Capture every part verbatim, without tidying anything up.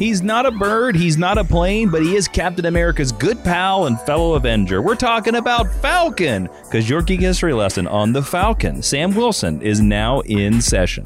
He's not a bird, he's not a plane, but he is Captain America's good pal and fellow Avenger. We're talking about Falcon, because your Geek History lesson on the Falcon, Sam Wilson, is now in session.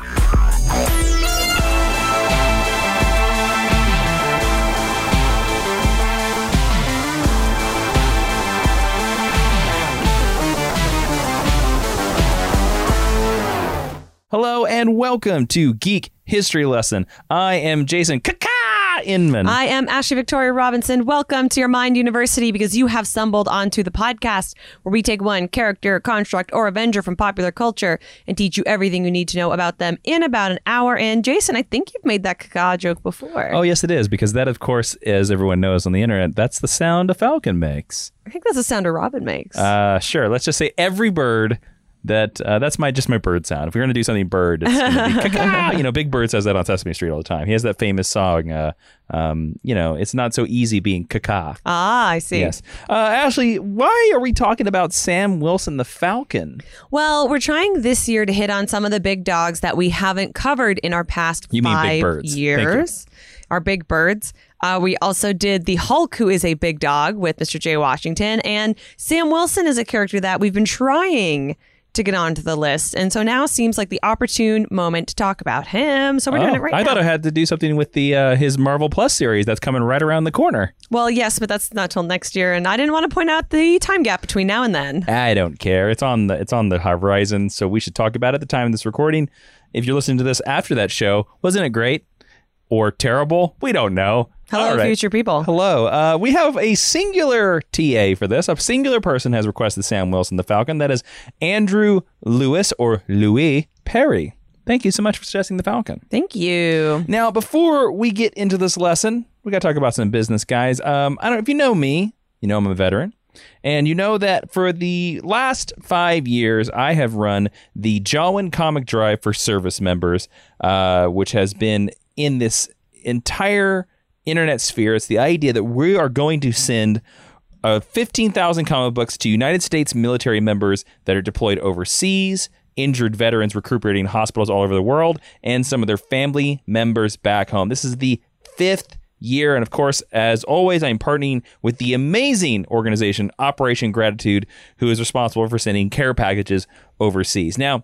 Hello and welcome to Geek History Lesson. I am Jason Kaka Inman. I am Ashley Victoria Robinson. Welcome to your Mind University, because you have stumbled onto the podcast where we take one character, construct, or Avenger from popular culture and teach you everything you need to know about them in about an hour. And Jason, I think you've made that Kaka joke before. Oh, yes, it is, because that, of course, as everyone knows on the internet, that's the sound a falcon makes. I think that's the sound a robin makes. Uh, sure. Let's just say every bird. That uh, that's my just my bird sound. If we're gonna do something bird, it's gonna be caca. You know, Big Bird says that on Sesame Street all the time. He has that famous song. Uh, um, you know, it's not so easy being caca. Ah, I see. Yes, uh, Ashley, why are we talking about Sam Wilson the Falcon? Well, we're trying this year to hit on some of the big dogs that we haven't covered in our past you five mean big birds. years. Our big birds. Uh, we also did the Hulk, who is a big dog, with Mister J. Washington, and Sam Wilson is a character that we've been trying to get onto the list, and so now seems like the opportune moment to talk about him. So we're oh, doing it right I now. I thought I had to do something with the uh, his Marvel Plus series that's coming right around the corner. Well, yes, but that's not till next year, and I didn't want to point out the time gap between now and then. I don't care. It's on the it's on the horizon, so we should talk about it at the time of this recording. If you're listening to this after that show, wasn't it great or terrible? We don't know. Hello, right. future people. Hello. Uh, we have a singular T A for this. A singular person has requested Sam Wilson the Falcon. That is Andrew Lewis or Louis Perry. Thank you so much for suggesting the Falcon. Thank you. Now, before we get into this lesson, we got to talk about some business, guys. Um, I don't know if you know me. You know I'm a veteran. And you know that for the last five years, I have run the Jawin Comic Drive for service members, uh, which has been in this entire internet sphere. It's the idea that we are going to send uh, fifteen thousand comic books to United States military members that are deployed overseas, injured veterans recuperating in hospitals all over the world, and some of their family members back home. This is the fifth year. And of course, as always, I'm partnering with the amazing organization Operation Gratitude, who is responsible for sending care packages overseas. Now,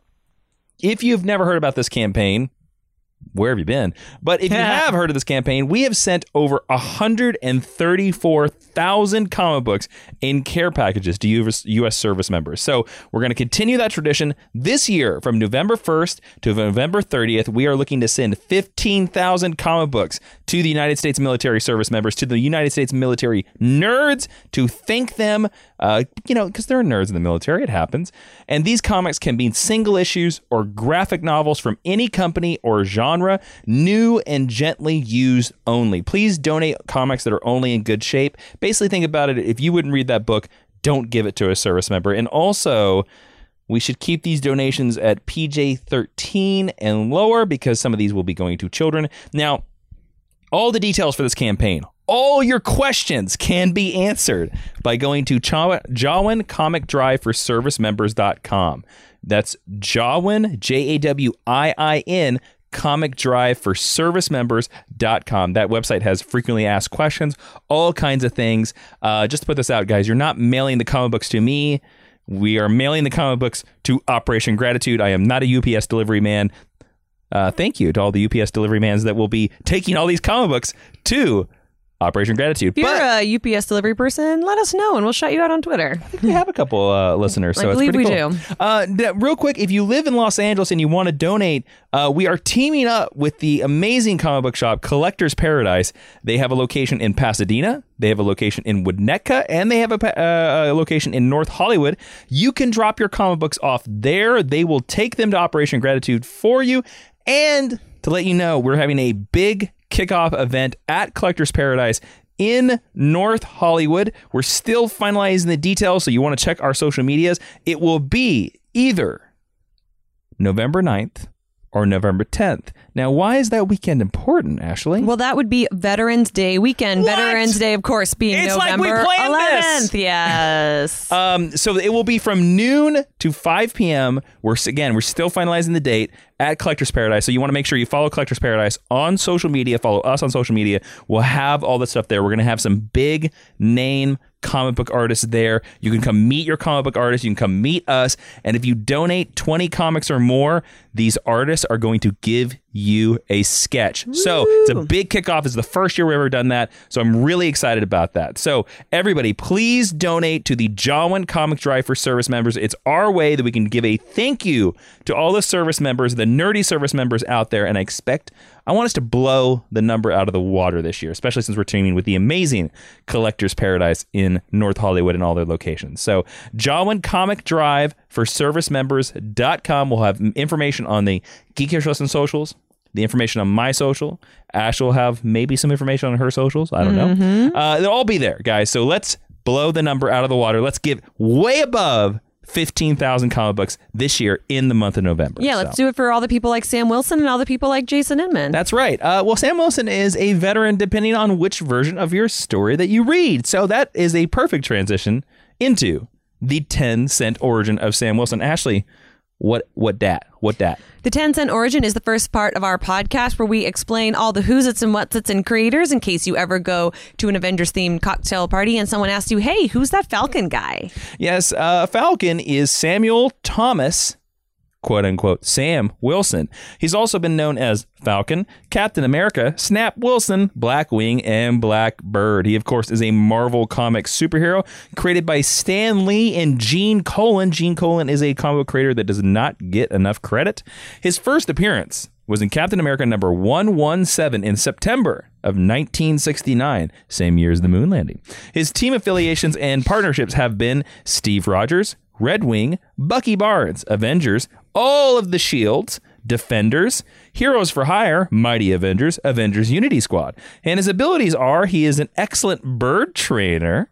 if you've never heard about this campaign, where have you been? But if you have heard of this campaign, we have sent over one hundred thirty-four thousand comic books in care packages to U S service members. So we're going to continue that tradition this year. From November first to November thirtieth, we are looking to send fifteen thousand comic books to the United States military service members, to the United States military nerds, to thank them, uh, you know, because there are nerds in the military. It happens. And these comics can be single issues or graphic novels from any company or genre, new and gently used only. Please donate comics that are only in good shape. Basically, think about it. If you wouldn't read that book, don't give it to a service member. And also, we should keep these donations at P G thirteen and lower, because some of these will be going to children. Now, all the details for this campaign, all your questions can be answered by going to Jawin Comic Drive for Service Members dot com. That's Jawin, J A W I I N, Comic Drive for Service Members dot com. That website has frequently asked questions, all kinds of things. Uh, just to put this out, guys, you're not mailing the comic books to me. We are mailing the comic books to Operation Gratitude. I am not a U P S delivery man. Uh, thank you to all the U P S delivery mans that will be taking all these comic books to Operation Gratitude. If you're but a U P S delivery person, let us know and we'll shout you out on Twitter. we have a couple uh, listeners, so I it's believe pretty we cool. do. Uh, th- real quick, if you live in Los Angeles and you want to donate, uh, we are teaming up with the amazing comic book shop Collector's Paradise. They have a location in Pasadena, they have a location in Winnetka, and they have a, pa- uh, a location in North Hollywood. You can drop your comic books off there. They will take them to Operation Gratitude for you. And to let you know, we're having a big kickoff event at Collector's Paradise in North Hollywood. We're still finalizing the details, so you want to check our social medias. It will be either November ninth or November tenth. Now, why is that weekend important, Ashley? Well, that would be Veterans Day weekend. What? Veterans Day, of course, being It's November like we planned eleventh. this. Yes. Um, so it will be from noon to five p.m. We're again, we're still finalizing the date at Collector's Paradise. So you want to make sure you follow Collector's Paradise on social media, follow us on social media. We'll have all this stuff there. We're going to have some big name comic book artists there. You can come meet your comic book artists. You can come meet us. And if you donate twenty comics or more, these artists are going to give you a sketch. Woo. So it's a big kickoff. It's the first year we've ever done that. So I'm really excited about that. So everybody, please donate to the Jawan Comic Drive for service members. It's our way that we can give a thank you to all the service members, the nerdy service members out there. And I expect, I want us to blow the number out of the water this year, especially since we're teaming with the amazing Collector's Paradise in North Hollywood and all their locations. So Jawan Comic Drive for service members dot com. We'll have information on the Geekish Listen socials, the information on my social. Ash will have maybe some information on her socials. I don't Mm-hmm. know. Uh, they'll all be there, guys. So let's blow the number out of the water. Let's give way above fifteen thousand comic books this year in the month of November. Yeah, let's so. do it for all the people like Sam Wilson and all the people like Jason Inman. That's right. Uh, well, Sam Wilson is a veteran depending on which version of your story that you read. So that is a perfect transition into the ten cent origin of Sam Wilson. Ashley, what what dat? What dat? The ten cent origin is the first part of our podcast where we explain all the who's its and what's its and creators in case you ever go to an Avengers themed cocktail party and someone asks you, hey, who's that Falcon guy? Yes, uh, Falcon is Samuel Thomas, quote unquote, Sam Wilson. He's also been known as Falcon, Captain America, Snap Wilson, Blackwing, and Blackbird. He, of course, is a Marvel Comics superhero created by Stan Lee and Gene Colan. Gene Colan is a comic book creator that does not get enough credit. His first appearance was in Captain America number one seventeen in September of nineteen sixty-nine, same year as the moon landing. His team affiliations and partnerships have been Steve Rogers, Red Wing, Bucky Barnes, Avengers, all of the Shields, Defenders, Heroes for Hire, Mighty Avengers, Avengers Unity Squad. And his abilities are he is an excellent bird trainer.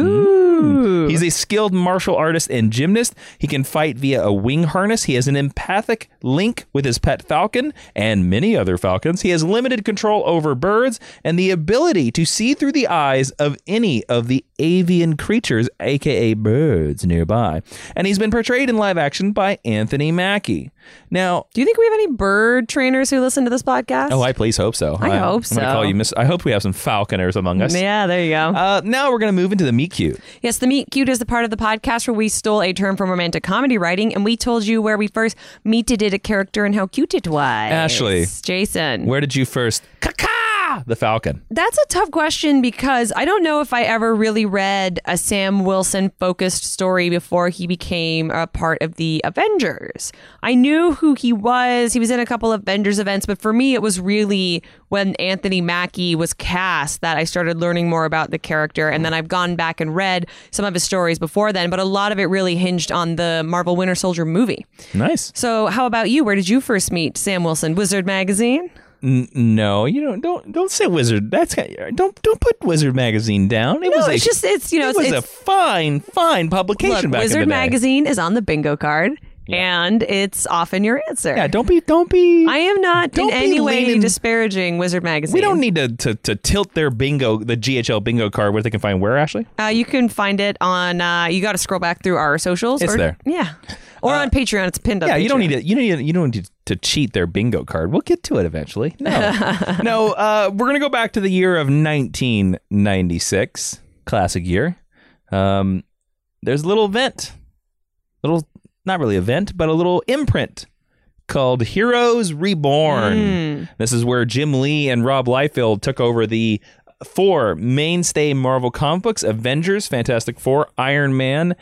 Ooh. He's a skilled martial artist and gymnast. He can fight via a wing harness. He has an empathic link with his pet falcon and many other falcons. He has limited control over birds and the ability to see through the eyes of any of the avian creatures, aka birds, nearby. And he's been portrayed in live action by Anthony Mackie. Now, do you think we have any bird trainers who listen to this podcast? Oh, I please hope so. I, I hope I'm so. I'm gonna call you Miss. I hope we have some falconers among us. Yeah, there you go. Uh, now we're going to move into the Meet Cute. Yes, the Meet Cute is the part of the podcast where we stole a term from romantic comedy writing and we told you where we first meeted a character and how cute it was. Ashley. Jason. Where did you first caca the Falcon? That's a tough question because I don't know if I ever really read a Sam Wilson focused story before he became a part of the Avengers. I knew who he was. He was in a couple of Avengers events, but for me, it was really when Anthony Mackie was cast that I started learning more about the character. And then I've gone back and read some of his stories before then, but a lot of it really hinged on the Marvel Winter Soldier movie. Nice. So how about you? Where did you first meet Sam Wilson? Wizard Magazine? N- no, you don't. Don't don't say Wizard. That's don't don't put Wizard Magazine down. It no, was a, it's just it's you know it was it's, a fine fine publication look, back Wizard in the day. Magazine is on the bingo card. Yeah. And it's often your answer. Yeah, don't be, don't be. I am not in any way leaning, disparaging Wizard Magazine. We don't need to, to to tilt their bingo, the G H L bingo card, where they can find where, Ashley? Uh, you can find it on. Uh, you got to scroll back through our socials. It's or, there. Yeah, or uh, on Patreon. It's pinned up. Yeah, Patreon. you don't need to. You don't need. You don't need to cheat their bingo card. We'll get to it eventually. No, no. Uh, we're gonna go back to the year of nineteen ninety-six, classic year. Um, there's a little event, little. Not really event, but a little imprint called Heroes Reborn. Mm. This is where Jim Lee and Rob Liefeld took over the four mainstay Marvel comic books: Avengers, Fantastic Four, Iron Man,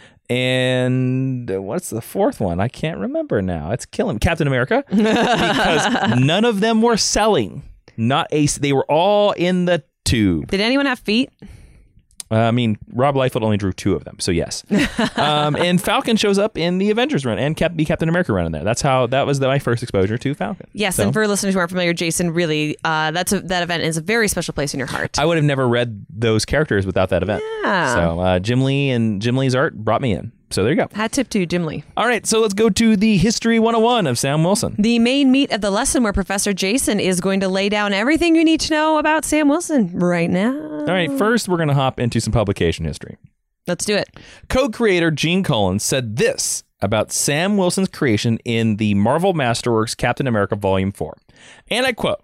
and what's the fourth one? I can't remember now. It's killing me. Captain America, because none of them were selling. Not a. They were all in the tube. Did anyone have feet? Uh, I mean, Rob Liefeld only drew two of them, so yes. um, and Falcon shows up in the Avengers run and Cap- the Captain America run in there. That's how that was the, my first exposure to Falcon. Yes, so, and for listeners who aren't familiar, Jason, really, uh, that's a, that event is a very special place in your heart. I would have never read those characters without that event. Yeah. So uh, Jim Lee and Jim Lee's art brought me in. So there you go. Hat tip to Jim Lee. All right, so let's go to the History one oh one of Sam Wilson. The main meat of the lesson where Professor Jason is going to lay down everything you need to know about Sam Wilson right now. All right, first we're going to hop into some publication history. Let's do it. Co-creator Gene Colan said this about Sam Wilson's creation in the Marvel Masterworks Captain America Volume four. And I quote,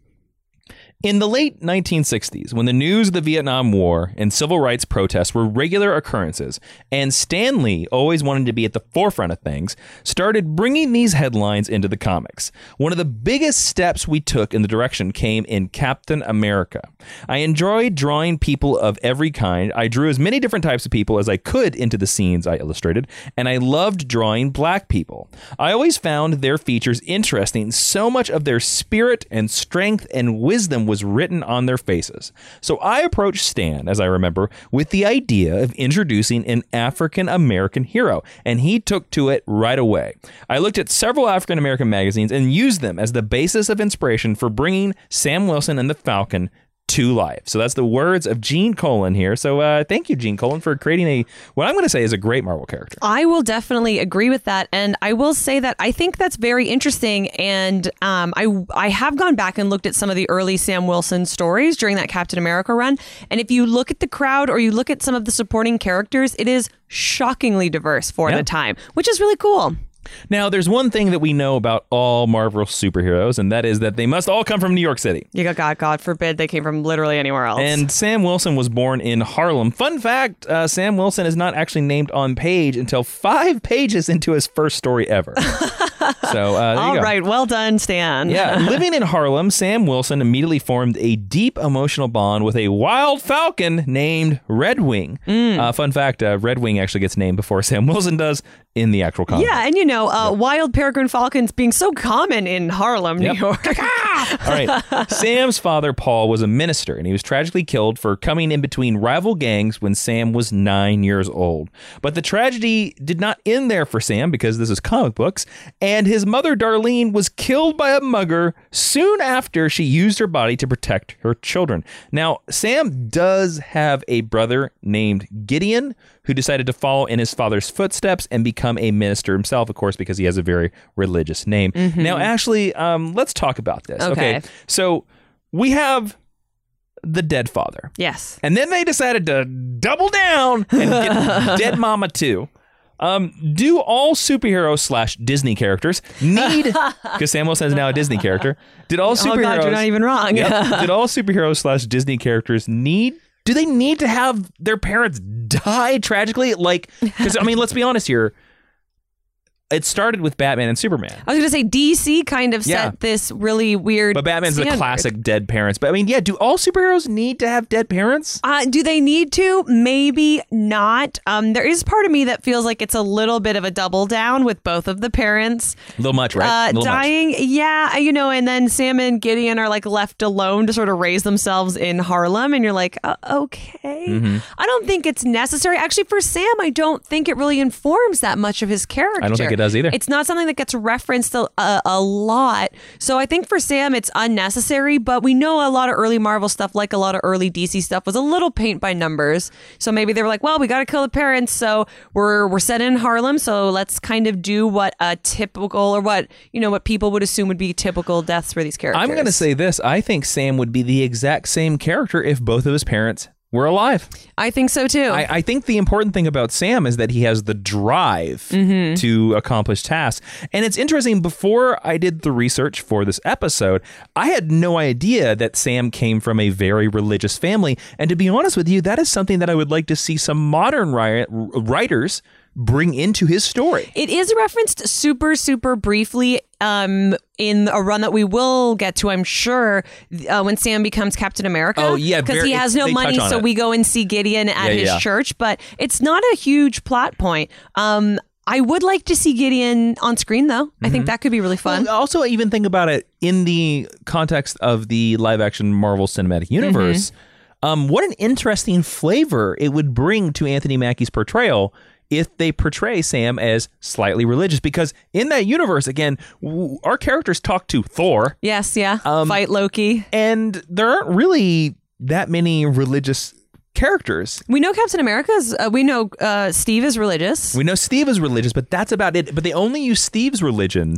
"In the late nineteen sixties, when the news of the Vietnam War and civil rights protests were regular occurrences, and Stan Lee, always wanted to be at the forefront of things, started bringing these headlines into the comics. One of the biggest steps we took in the direction came in Captain America. I enjoyed drawing people of every kind. I drew as many different types of people as I could into the scenes I illustrated, and I loved drawing black people. I always found their features interesting. So much of their spirit and strength and wisdom was written on their faces. So I approached Stan, as I remember, with the idea of introducing an African American hero, and he took to it right away. I looked at several African American magazines and used them as the basis of inspiration for bringing Sam Wilson and the Falcon to life." So that's the words of Gene Colan here. So uh, thank you, Gene Colan, for creating a, what I'm going to say is a great Marvel character. I will definitely agree with that. And I will say that I think that's very interesting. And um, I, I have gone back and looked at some of the early Sam Wilson stories during that Captain America run. And if you look at the crowd or you look at some of the supporting characters, it is shockingly diverse for Yeah. the time, which is really cool. Now, there's one thing that we know about all Marvel superheroes, and that is that they must all come from New York City. You got God, God forbid they came from literally anywhere else. And Sam Wilson was born in Harlem. Fun fact, uh, Sam Wilson is not actually named on page until five pages into his first story ever. So, uh, there all you go. right, well done, Stan. Yeah, living in Harlem, Sam Wilson immediately formed a deep emotional bond with a wild falcon named Red Wing. Mm. Uh, fun fact, uh, Red Wing actually gets named before Sam Wilson does in the actual comic. Yeah, and you know, uh, yep. wild peregrine falcons being so common in Harlem, New Yep. York. All right. Sam's father, Paul, was a minister, and he was tragically killed for coming in between rival gangs when Sam was nine years old. But the tragedy did not end there for Sam, because this is comic books, and his mother, Darlene, was killed by a mugger soon after she used her body to protect her children. Now, Sam does have a brother named Gideon, who decided to follow in his father's footsteps and become a minister himself, of course, because he has a very religious name. Mm-hmm. Now, Ashley, um, let's talk about this. Okay. okay. So we have the dead father. Yes. And then they decided to double down and get Dead Mama too. Um, do all superheroes slash Disney characters need, because Sam Wilson is now a Disney character, did all superheroes... Oh, God, you're not even wrong. Yep, did all superheroes slash Disney characters need... Do they need to have their parents die tragically? Like, because, I mean, let's be honest here. It started with Batman and Superman. I was going to say D C kind of set Yeah. this really weird But Batman's standard. the classic dead parents. But I mean, yeah, do all superheroes need to have dead parents? Uh, do they need to? Maybe not. Um, there is part of me that feels like it's a little bit of a double down with both of the parents. A little much, right? Uh, a little dying, much. yeah, you know, and then Sam and Gideon are like left alone to sort of raise themselves in Harlem, and you're like, uh, okay. Mm-hmm. I don't think it's necessary. Actually, for Sam, I don't think it really informs that much of his character. I don't think it does either. It's not something that gets referenced a, a, a lot. So I think for Sam, it's unnecessary, but we know a lot of early Marvel stuff, like a lot of early D C stuff, was a little paint by numbers. So maybe they were like, well, we got to kill the parents. So we're we're set in Harlem. So let's kind of do what a typical, or what, you know, what people would assume would be typical deaths for these characters. I'm going to say this. I think Sam would be the exact same character if both of his parents were alive. I think so too. I, I think the important thing about Sam is that he has the drive Mm-hmm. to accomplish tasks. And it's interesting, before I did the research for this episode, I had no idea that Sam came from a very religious family. And to be honest with you, that is something that I would like to see some modern ri- writers bring into his story. It is referenced super, super briefly um, in a run that we will get to, I'm sure, uh, when Sam becomes Captain America. Oh, yeah, because very- he has no they touch money, on so it. we go and see Gideon at Yeah, his yeah. church. But it's not a huge plot point. Um, I would like to see Gideon on screen, though. I think that could be really fun. Well, also, even think about it in the context of the live-action Marvel Cinematic Universe. Mm-hmm. Um, what an interesting flavor it would bring to Anthony Mackie's portrayal if they portray Sam as slightly religious. Because in that universe, again, w- our characters talk to Thor, Yes, yeah. Um, Fight Loki. and there aren't really that many religious characters. We know Captain America's, uh, we know uh, Steve is religious. We know Steve is religious, but that's about it. But they only use Steve's religion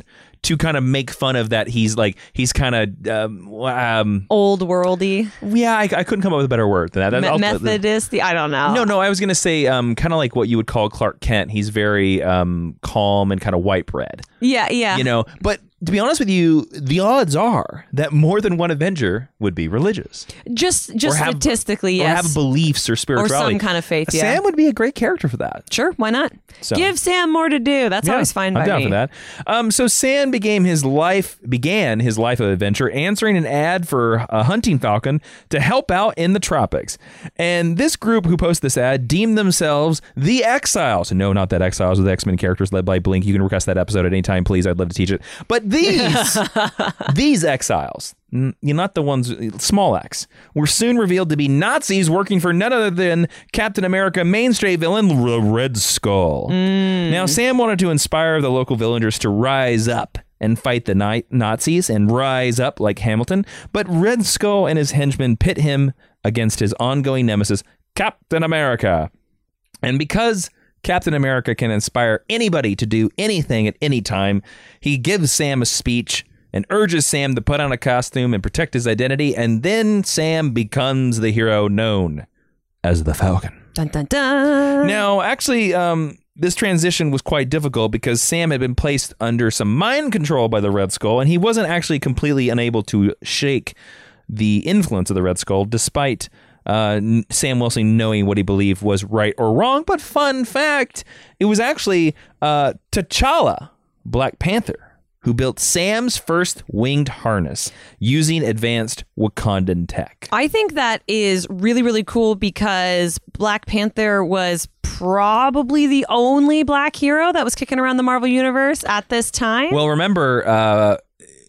to kind of make fun of that. He's like he's kind of um, um, old worldy. Yeah, I, I couldn't come up with a better word than that. Me- Methodist. I don't know. No, no, I was gonna say um, kind of like what you would call Clark Kent. He's very um, calm and kind of white bread. Yeah, yeah. You know, but to be honest with you, the odds are that more than one Avenger would be religious. Just just have, statistically, or yes. Or have beliefs or spirituality. Or some kind of faith, yeah. Sam would be a great character for that. Sure, why not? So, give Sam more to do. That's yeah, always fine by I'm down me. for that. Um, so Sam became his life, began his life of adventure answering an ad for a hunting falcon to help out in the tropics. And this group who posted this ad deemed themselves the Exiles. No, not that Exiles, the X-Men characters led by Blink. You can request that episode at any time, please. I'd love to teach it. But these, these Exiles, you're not the ones, small X, were soon revealed to be Nazis working for none other than Captain America mainstay villain Red Skull. Mm. Now, Sam wanted to inspire the local villagers to rise up and fight the ni- Nazis and rise up like Hamilton, but Red Skull and his henchmen pit him against his ongoing nemesis, Captain America. And because Captain America can inspire anybody to do anything at any time, he gives Sam a speech and urges Sam to put on a costume and protect his identity, and then Sam becomes the hero known as the Falcon. Dun, dun, dun. Now, actually, um, this transition was quite difficult because Sam had been placed under some mind control by the Red Skull, and he wasn't actually completely unable to shake the influence of the Red Skull, despite uh, Sam Wilson knowing what he believed was right or wrong. But fun fact, it was actually uh, T'Challa, Black Panther, who built Sam's first winged harness using advanced Wakandan tech. I think that is really, really cool because Black Panther was probably the only black hero that was kicking around the Marvel Universe at this time. Well, remember, uh,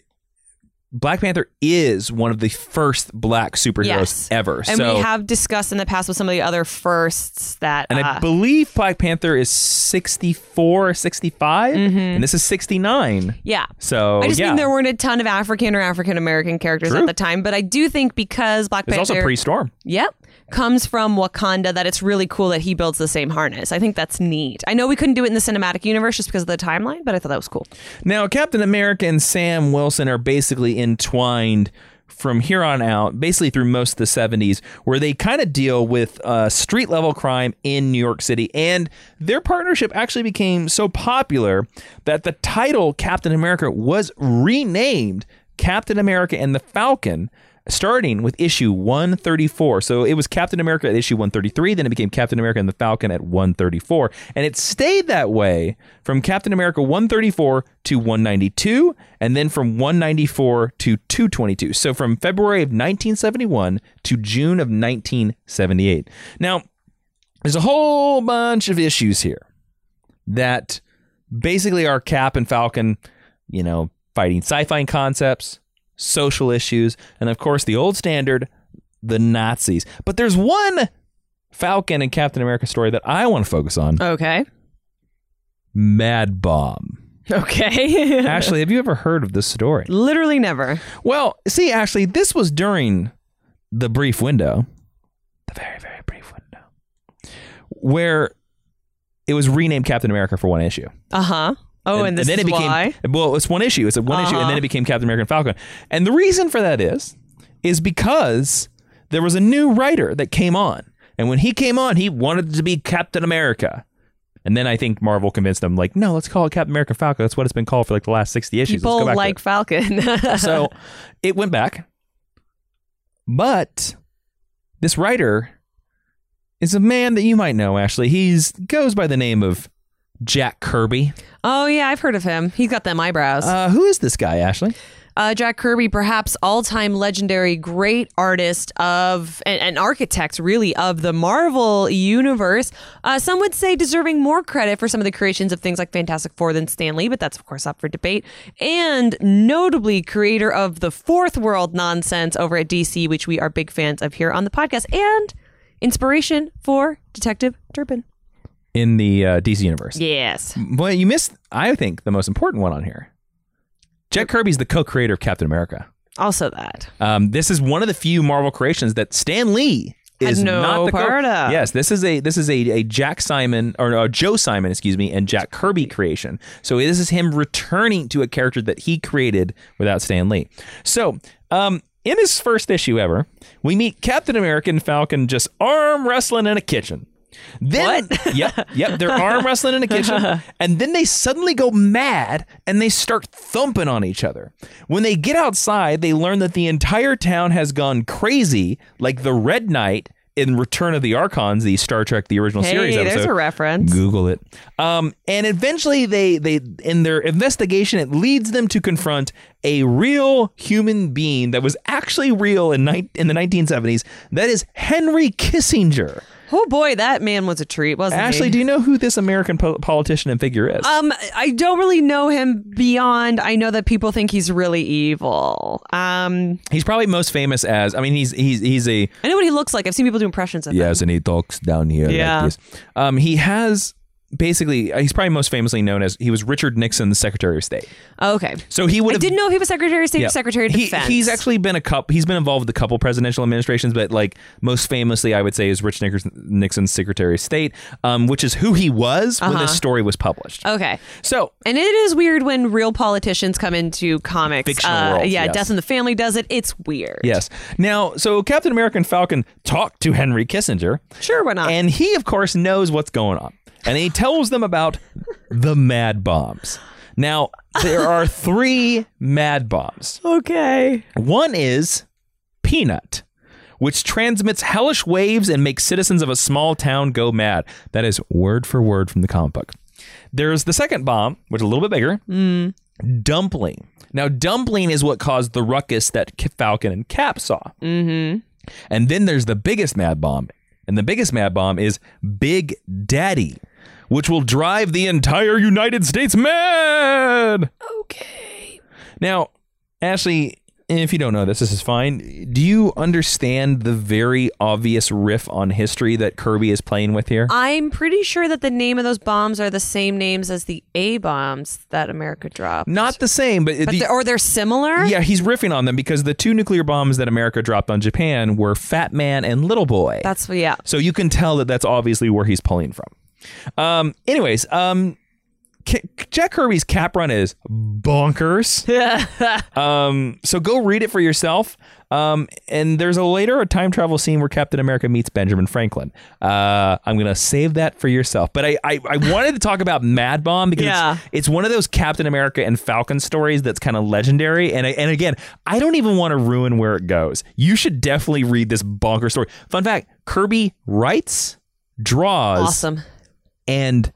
Black Panther is one of the first black superheroes yes. ever. And so, we have discussed in the past with some of the other firsts that... And uh, I believe Black Panther is sixty-four, sixty-five, mm-hmm. and this is sixty-nine. Yeah. So, I just yeah. think there weren't a ton of African or African-American characters True. at the time, but I do think because Black It's Panther... also pre-Storm. Yep. Comes from Wakanda, that it's really cool that he builds the same harness. I think that's neat. I know we couldn't do it in the cinematic universe just because of the timeline, but I thought that was cool. Now, Captain America and Sam Wilson are basically entwined from here on out, basically through most of the seventies, where they kind of deal with uh, street level crime in New York City. And their partnership actually became so popular that the title Captain America was renamed Captain America and the Falcon, starting with issue one thirty-four. So it was Captain America at issue one thirty-three, then it became Captain America and the Falcon at one thirty-four. And it stayed that way from Captain America one thirty-four to one ninety-two, and then from one ninety-four to two twenty-two. So from February of nineteen seventy-one to June of nineteen seventy-eight. Now, there's a whole bunch of issues here that basically are Cap and Falcon, you know, fighting sci-fi concepts, social issues, and of course the old standard, the Nazis. But there's one Falcon and Captain America story that I want to focus on. Okay. Mad Bomb. Okay. Ashley, have you ever heard of this story? Literally never. Well, see, Ashley, this was during the brief window, the very, very brief window, where it was renamed Captain America for one issue. Uh-huh. Oh, and, and this and then is it became, why? Well, it's one issue. It's a one uh-huh. issue, and then it became Captain America and Falcon. And the reason for that is, is because there was a new writer that came on. And when he came on, he wanted to be Captain America. And then I think Marvel convinced them, like, no, let's call it Captain America Falcon. That's what it's been called for like the last sixty issues. People let's go back like Falcon. So it went back. But this writer is a man that you might know, Ashley. He's goes by the name of Jack Kirby. Oh, yeah, I've heard of him. He's got them eyebrows. Uh, who is this guy, Ashley? Uh, Jack Kirby, perhaps all-time legendary great artist of, and, and architect, really, of the Marvel Universe. Uh, some would say deserving more credit for some of the creations of things like Fantastic Four than Stan Lee, but that's, of course, up for debate. And notably, creator of the Fourth World nonsense over at D C, which we are big fans of here on the podcast, and inspiration for Detective Turpin. In the uh, D C universe. Yes. Well, you missed, I think, the most important one on here. Jack Kirby's the co-creator of Captain America. Also that. Um, this is one of the few Marvel creations that Stan Lee is no not the part co- of. Yes, this is a this is a, a Jack Simon or no, Joe Simon, excuse me, and Jack Kirby creation. So this is him returning to a character that he created without Stan Lee. So, um, in his first issue ever, we meet Captain America and Falcon just arm wrestling in a kitchen. Then, what? yep, yep, they're arm wrestling in a kitchen, and then they suddenly go mad and they start thumping on each other. When they get outside, they learn that the entire town has gone crazy, like the Red Knight in Return of the Archons, the Star Trek, the original hey, series episode. There's a reference. Google it. Um, and eventually, they they in their investigation, it leads them to confront a real human being that was actually real in ni- in the nineteen seventies. That is Henry Kissinger. Oh boy, that man was a treat, wasn't Ashley, he? do you know who this American po- politician and figure is? Um, I don't really know him beyond. I know that people think he's really evil. Um, he's probably most famous as. I mean, he's he's he's a. I know what he looks like. I've seen people do impressions of him. Yes, and he talks down here. Yeah. Like this. Um, he has. Basically, he's probably most famously known as he was Richard Nixon's Secretary of State. Okay. So he would I have. didn't know if he was Secretary of State Yeah. or Secretary of He- Defense. He's actually been a couple. He's been involved with a couple presidential administrations, but like most famously, I would say is Rich Nixon- Nixon's Secretary of State, um, which is who he was when Uh-huh. this story was published. Okay. So And it is weird when real politicians come into comics. Fictional uh, worlds, yeah, yes. Death in the Family does it. It's weird. yes, now so Captain America and Falcon talk to Henry Kissinger. Sure, why not? And he, of course, knows what's going on. And he tells them about the mad bombs. Now, there are three mad bombs. Okay. One is Peanut, which transmits hellish waves and makes citizens of a small town go mad. That is word for word from the comic book. There's the second bomb, which is a little bit bigger. Mm. Dumpling. Now, Dumpling is what caused the ruckus that Falcon and Cap saw. Mm-hmm. And then there's the biggest mad bomb. And the biggest mad bomb is Big Daddy, which will drive the entire United States mad. Okay. Now, Ashley, if you don't know this, this is fine. Do you understand the very obvious riff on history that Kirby is playing with here? I'm pretty sure that the name of those bombs are the same names as the A bombs that America dropped. Not the same, but, But the, they're, or they're similar? yeah, he's riffing on them because the two nuclear bombs that America dropped on Japan were Fat Man and Little Boy. That's, yeah. So you can tell that that's obviously where he's pulling from. Um, anyways, um, K- Jack Kirby's Cap Run is bonkers. um, so go read it for yourself. Um, and there's a later a time travel scene where Captain America meets Benjamin Franklin. Uh, I'm gonna save that for yourself. But I I, I wanted to talk about Mad Bomb because Yeah. it's, it's one of those Captain America and Falcon stories that's kind of legendary. And I- and again, I don't even want to ruin where it goes. You should definitely read this bonker story. Fun fact: Kirby writes, draws, Awesome. and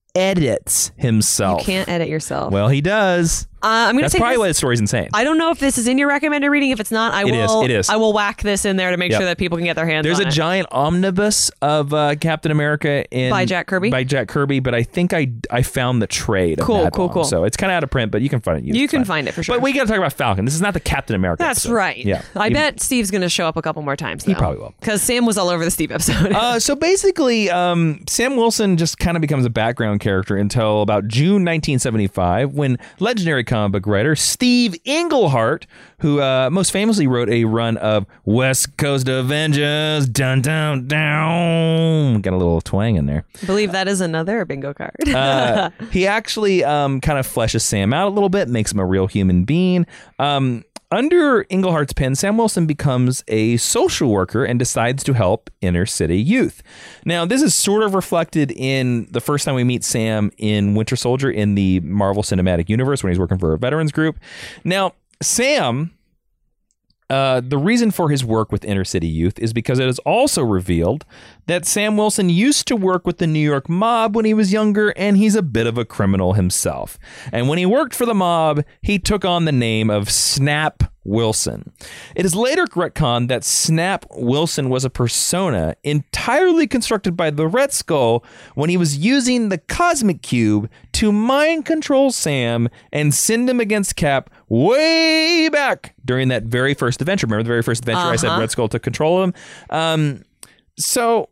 edits himself. You can't edit yourself. Well, he does. Uh, I'm going to That's take probably this- why the story's insane. I don't know if this is in your recommended reading. If it's not, I It is, will. it is. I will whack this in there to make Yep. sure that people can get their hands There's on a it. giant omnibus of uh, Captain America in By Jack Kirby? By Jack Kirby, but I think I I found the trade. Of Cool, Mad cool, Bomb. cool. So it's kind of out of print, but you can find it. used. You It's can fine. find it for sure. But we got to talk about Falcon. This is not the Captain America. That's episode. right. Yeah, I You- bet Steve's going to show up a couple more times. He now. probably will. Because Sam was all over the Steve episode. Uh, so basically, um, Sam Wilson just kind of becomes a background character until about June nineteen seventy-five, when legendary comic book writer Steve Englehart, who uh, most famously wrote a run of West Coast Avengers, dun dun down, got a little twang in there. I believe that is another bingo card. Uh, he actually um, kind of fleshes Sam out a little bit, makes him a real human being. Um, under Englehart's pen, Sam Wilson becomes a social worker and decides to help inner city youth. Now, this is sort of reflected in the first time we meet Sam in Winter Soldier in the Marvel Cinematic Universe when he's working for a veterans group. Now, Sam... Uh, the reason for his work with inner city youth is because it is also revealed that Sam Wilson used to work with the New York mob when he was younger, and he's a bit of a criminal himself. And when he worked for the mob, he took on the name of Snap Wilson. It is later retconned that Snap Wilson was a persona entirely constructed by the Red Skull when he was using the Cosmic Cube to mind control Sam and send him against Cap way back during that very first adventure. Remember the very first adventure Uh-huh. I said Red Skull took control of him? Um, so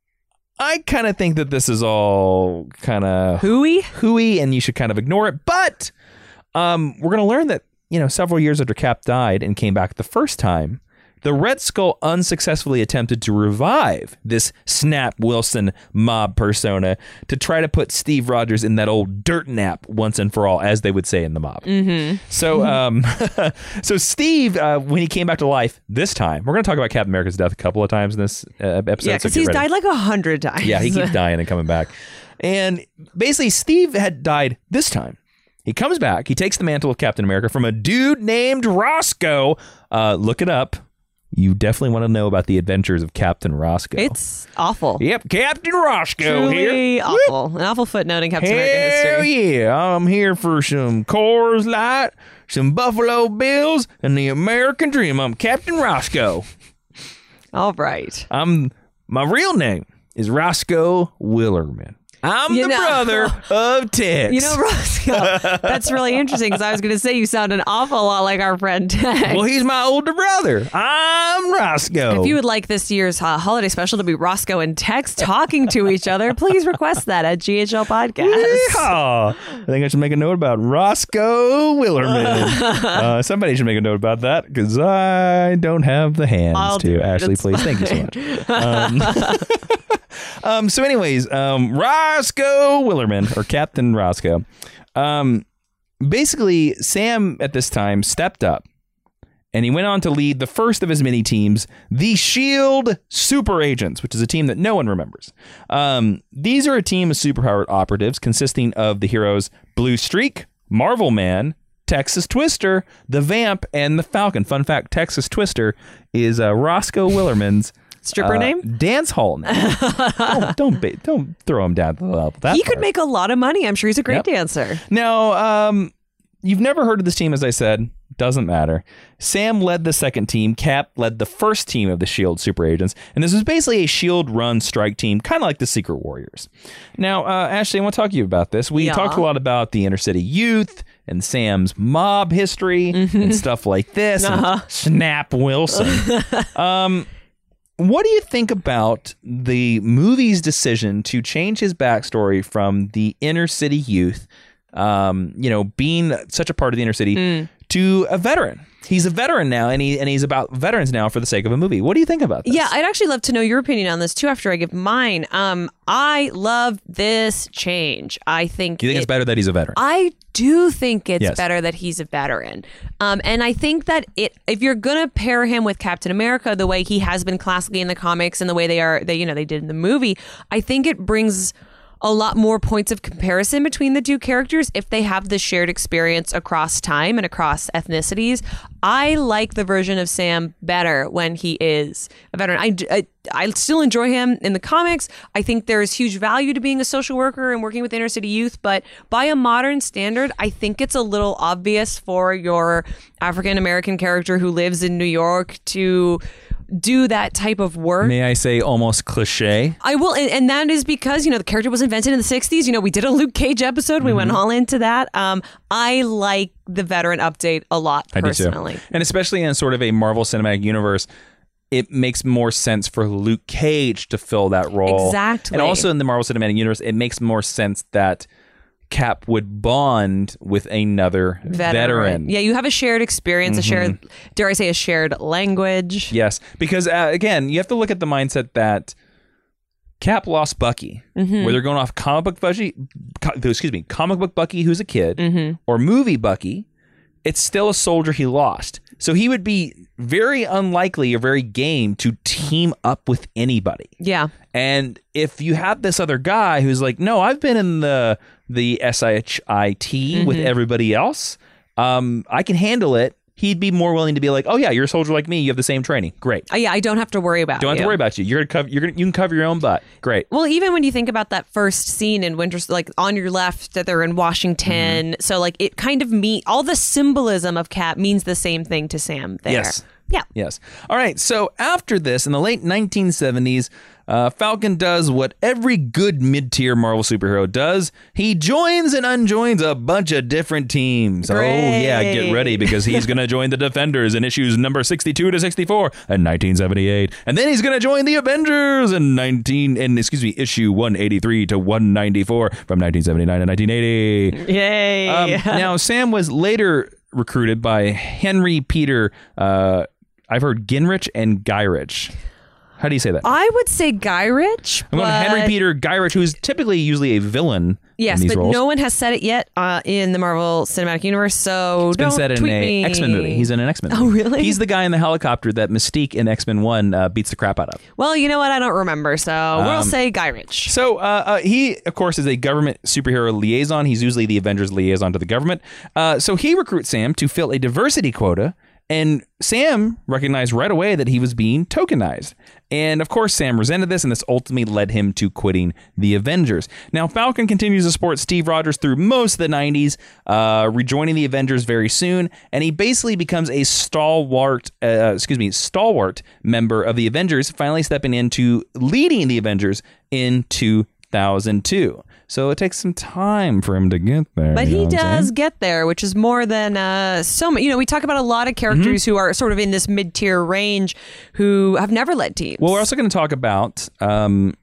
I kind of think that this is all kind of Hooey? hooey and you should kind of ignore it. But um, we're going to learn that, you know, several years after Cap died and came back the first time, the Red Skull unsuccessfully attempted to revive this Snap Wilson mob persona to try to put Steve Rogers in that old dirt nap once and for all, as they would say in the mob. Mm-hmm. So, um, so Steve, uh, when he came back to life this time, we're going to talk about Captain America's death a couple of times in this uh, episode. Yeah, because so he's ready. died like a hundred times. Yeah, he keeps dying and coming back. And basically, Steve had died this time. He comes back. He takes the mantle of Captain America from a dude named Roscoe. Uh, look it up. You definitely want to know about the adventures of Captain Roscoe. It's awful. Yep, Captain Roscoe Truly here. awful. Whoop. An awful footnote in Captain Hell America history. yeah. I'm here for some Coors Light, some Buffalo Bills, and the American Dream. I'm Captain Roscoe. All right. I'm my real name is Roscoe Willerman. I'm you the know, brother of Tex. You know, Roscoe, that's really interesting because I was going to say you sound an awful lot like our friend Tex. Well, he's my older brother. I'm Roscoe. If you would like this year's uh, holiday special to be Roscoe and Tex talking to each other, please request that at G H L Podcast. Yeehaw. I think I should make a note about Roscoe Willerman. uh, somebody should make a note about that because I don't have the hands I'll to. Ashley, That's please. fine. Thank you so much. Um, um, so anyways, um, Roscoe Willerman, or Captain Roscoe. Um, basically, Sam at this time stepped up and he went on to lead the first of his many teams, the S H I E L D Super Agents, which is a team that no one remembers. Um, these are a team of superpowered operatives consisting of the heroes Blue Streak, Marvel Man, Texas Twister, the Vamp, and the Falcon. Fun fact, Texas Twister is uh, Roscoe Willerman's stripper uh, name? Dance hall name. don't don't, ba- don't throw him down the level. That he part. could make a lot of money. I'm sure he's a great Yep. dancer. Now, um, you've never heard of this team, as I said. Doesn't matter. Sam led the second team. Cap led the first team of the S H I E L D Super Agents. And this was basically a S H I E L D-run strike team, kind of like the Secret Warriors. Now, uh, Ashley, I want to talk to you about this. We Yeah. talked a lot about the inner city youth and Sam's mob history Mm-hmm. and stuff like this. Uh-huh. And Snap Wilson. um, what do you think about the movie's decision to change his backstory from the inner city youth, um, you know, being such a part of the inner city, mm. to a veteran? He's a veteran now, and he and he's about veterans now for the sake of a movie. What do you think about this? Yeah, I'd actually love to know your opinion on this too after I give mine. Um, I love this change. I think Do you think it, it's better that he's a veteran? I do think it's Yes. better that he's a veteran. Um, and I think that it if you're gonna pair him with Captain America the way he has been classically in the comics and the way they are they you know they did in the movie, I think it brings a lot more points of comparison between the two characters if they have the shared experience across time and across ethnicities. I like the version of Sam better when he is a veteran. I, I, I still enjoy him in the comics. I think there's huge value to being a social worker and working with inner city youth, but by a modern standard, I think it's a little obvious for your African American character who lives in New York to do that type of work. May I say almost cliche? I will, and, and that is because, you know, the character was invented in the sixties. You know, we did a Luke Cage episode. We mm-hmm. went all into that. Um, I like the veteran update a lot, personally. I do too. And especially in sort of a Marvel Cinematic Universe, it makes more sense for Luke Cage to fill that role. Exactly. And also in the Marvel Cinematic Universe, it makes more sense that Cap would bond with another veteran. veteran. Yeah, you have a shared experience, mm-hmm. a shared, dare I say, a shared language. Yes, because uh, again, you have to look at the mindset that Cap lost Bucky, mm-hmm. where they're going off comic book Bucky, co- excuse me, comic book Bucky who's a kid, mm-hmm. or movie Bucky. It's still a soldier he lost. So he would be very unlikely or very game to team up with anybody. Yeah. And if you have this other guy who's like, no, I've been in the the S H I T mm-hmm. with everybody else, um, I can handle it. He'd be more willing to be like, oh yeah, you're a soldier like me. You have the same training. Great. Uh, yeah, I don't have to worry about. Don't have you. to worry about you. You're gonna cover. You're gonna. You can cover your own butt. Great. Well, even when you think about that first scene in Winter, like on your left, that they're in Washington. Mm-hmm. So like it kind of mean all the symbolism of Cap means the same thing to Sam there. Yes. Yeah. Yes. All right. So after this, in the late nineteen seventies, uh, Falcon does what every good mid-tier Marvel superhero does. He joins and unjoins a bunch of different teams. Great. Oh, yeah. Get ready, because he's going to join the Defenders in issues number sixty-two to sixty-four in nineteen seventy-eight. And then he's going to join the Avengers in nineteen, and excuse me, issue one eighty-three to one ninety-four from nineteen seventy-nine to nineteen eighty. Yay. Um, now, Sam was later recruited by Henry Peter uh, I've heard Gingrich and Gyrich. How do you say that? I would say Gyrich. I'm going but... Henry Peter Gyrich, who's typically usually a villain. Yes, in these but roles. no one has said it yet uh, in the Marvel Cinematic Universe, so it's been don't said in tweet a me. X-Men movie. He's in an X-Men movie. Oh, really? He's the guy in the helicopter that Mystique in X-Men one uh, beats the crap out of. Well, you know what? I don't remember, so Um, we'll say Gyrich. So uh, uh, he, of course, is a government superhero liaison. He's usually the Avengers liaison to the government. Uh, so he recruits Sam to fill a diversity quota. And Sam recognized right away that he was being tokenized. And of course, Sam resented this, and this ultimately led him to quitting the Avengers. Now, Falcon continues to support Steve Rogers through most of the nineties, uh, rejoining the Avengers very soon, and he basically becomes a stalwart, uh, excuse me, stalwart member of the Avengers, finally stepping into leading the Avengers in two thousand two. So it takes some time for him to get there. But you know he what I'm does saying? get there, which is more than uh, so many. You know, we talk about a lot of characters Mm-hmm. who are sort of in this mid-tier range who have never led teams. Well, we're also going to talk about um,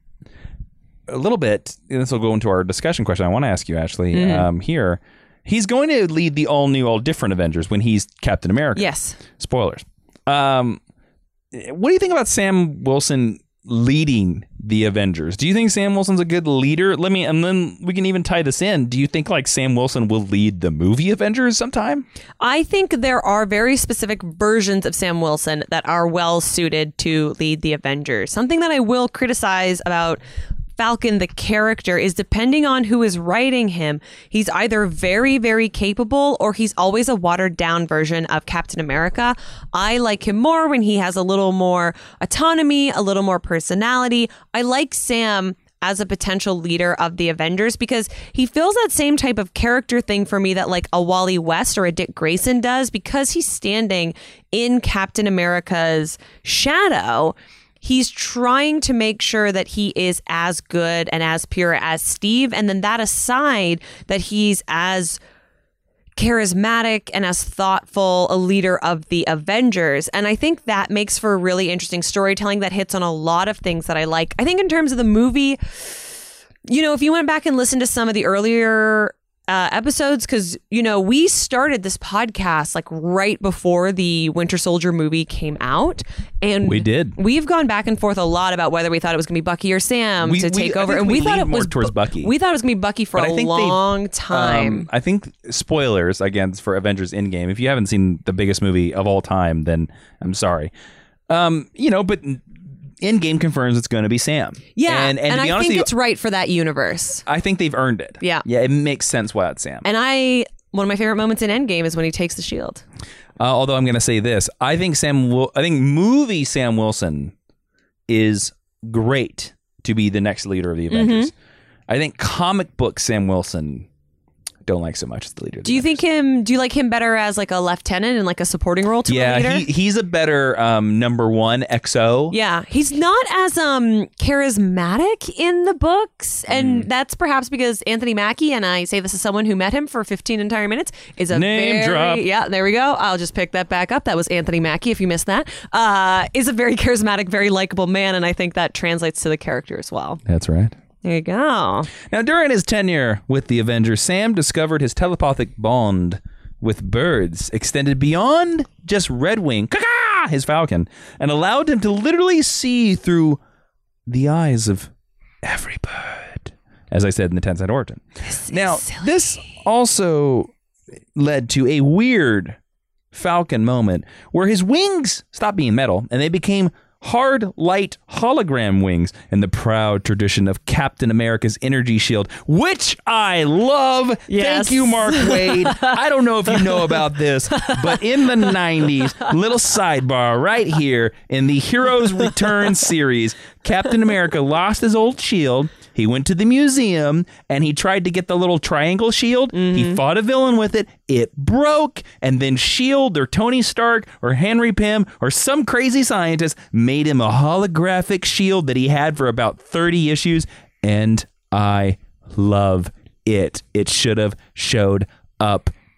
a little bit, and this will go into our discussion question I want to ask you, Ashley, Mm. um, here. He's going to lead the all-new, all-different Avengers when he's Captain America. Yes. Spoilers. Um, what do you think about Sam Wilson leading the Avengers? Do you think Sam Wilson's a good leader? Let me, and then we can even tie this in. Do you think like Sam Wilson will lead the movie Avengers sometime? I think there are very specific versions of Sam Wilson that are well suited to lead the Avengers. Something that I will criticize about Falcon, the character, is depending on who is writing him, he's either very, very capable or he's always a watered down version of Captain America. I like him more when he has a little more autonomy, a little more personality. I like Sam as a potential leader of the Avengers because he fills that same type of character thing for me that like a Wally West or a Dick Grayson does, because he's standing in Captain America's shadow. He's trying to make sure that he is as good and as pure as Steve. And then that aside, that he's as charismatic and as thoughtful a leader of the Avengers. And I think that makes for really interesting storytelling that hits on a lot of things that I like. I think in terms of the movie, you know, if you went back and listened to some of the earlier Uh, episodes, because you know we started this podcast like right before the Winter Soldier movie came out, and We did. We've gone back and forth a lot about whether we thought it was going to be Bucky or Sam We- to we- take I over, think and we we, thought lean it more was towards Bu- Bucky. We thought it was going to be Bucky for But a I think they've, long time. Um, I think spoilers again for Avengers Endgame. If you haven't seen the biggest movie of all time, then I'm sorry. Um, you know, but Endgame confirms it's going to be Sam. yeah, and, and, to be I honest think with you, it's right for that universe. I think they've earned it. Yeah. yeah, it makes sense why it's Sam. And I, one of my favorite moments in Endgame is when he takes the shield. Uh, although I'm going to say this, I think Sam. Wil- I think movie Sam Wilson is great to be the next leader of the Avengers. Mm-hmm. I think comic book Sam Wilson don't like so much as the leader. Of the Do you Avengers. think him? Do you like him better as like a lieutenant and like a supporting role to a leader? Yeah, he, he's a better um, number one X O. Yeah, he's not as um charismatic in the books, Mm. and that's perhaps because Anthony Mackie, and I say this as someone who met him for fifteen entire minutes, is a Name very, drop. yeah, there we go. I'll just pick that back up. That was Anthony Mackie. If you missed that, uh, is a very charismatic, very likable man, and I think that translates to the character as well. That's right. There you go. Now, during his tenure with the Avengers, Sam discovered his telepathic bond with birds extended beyond just Red Wing, caw-caw, his falcon, and allowed him to literally see through the eyes of every bird, as I said in the ten-cent origin. Now, this also led to a weird Falcon moment where his wings stopped being metal and they became hard, light hologram wings in the proud tradition of Captain America's energy shield, which I love. Yes. Thank you, Mark Wade. I don't know if you know about this, but in the nineties, little sidebar right here in the Heroes Return series, Captain America lost his old shield. He went to the museum and he tried to get the little triangle shield. Mm-hmm. He fought a villain with it. It broke. And then Shield or Tony Stark or Henry Pym or some crazy scientist made him a holographic shield that he had for about thirty issues. And I love it. It should have showed up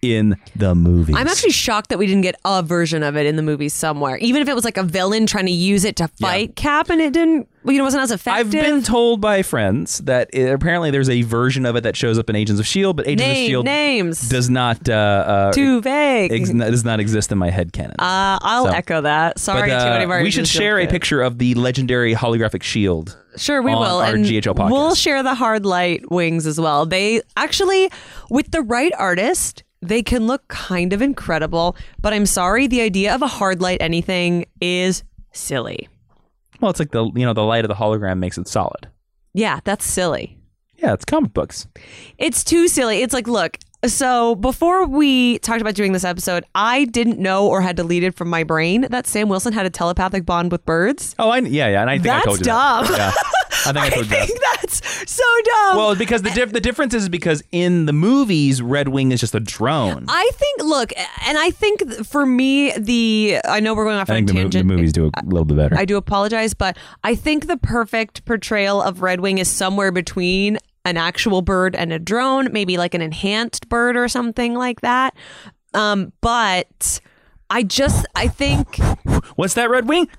in the movies. I'm actually shocked that we didn't get a version of it in the movies somewhere. Even if it was like a villain trying to use it to fight yeah. Cap and it didn't, you know, wasn't as effective. I've been told by friends that it, apparently there's a version of it that shows up in Agents of S H I E L D, but Agents Name, of S H I E L D names. does not... Uh, uh, Too vague. Ex- does not exist in my headcanon. Uh, I'll so. echo that. Sorry but, uh, to any of our we should share a picture of the legendary holographic shield. Sure, we on will. Our and G H O podcast. We'll share the hard light wings as well. They actually, with the right artist, they can look kind of incredible. But I'm sorry, the idea of a hard light anything is silly. Well, it's like the you know the light of the hologram makes it solid. Yeah, that's silly. Yeah, it's comic books. It's too silly. It's like, look. So before we talked about doing this episode, I didn't know or had deleted from my brain that Sam Wilson had a telepathic bond with birds. Oh, I yeah, yeah, and I think that's I told you dumb. that. Yeah. I think I told you I think that. that's so dumb. Well, because the dif- the difference is because in the movies, Red Wing is just a drone. I think, look, and I think for me, the I know we're going off I on think a the, mo- tangent. the movies do a little bit better. I do apologize, but I think the perfect portrayal of Red Wing is somewhere between an actual bird and a drone, maybe like an enhanced bird or something like that. Um, but I just, I think... What's that, Red Wing?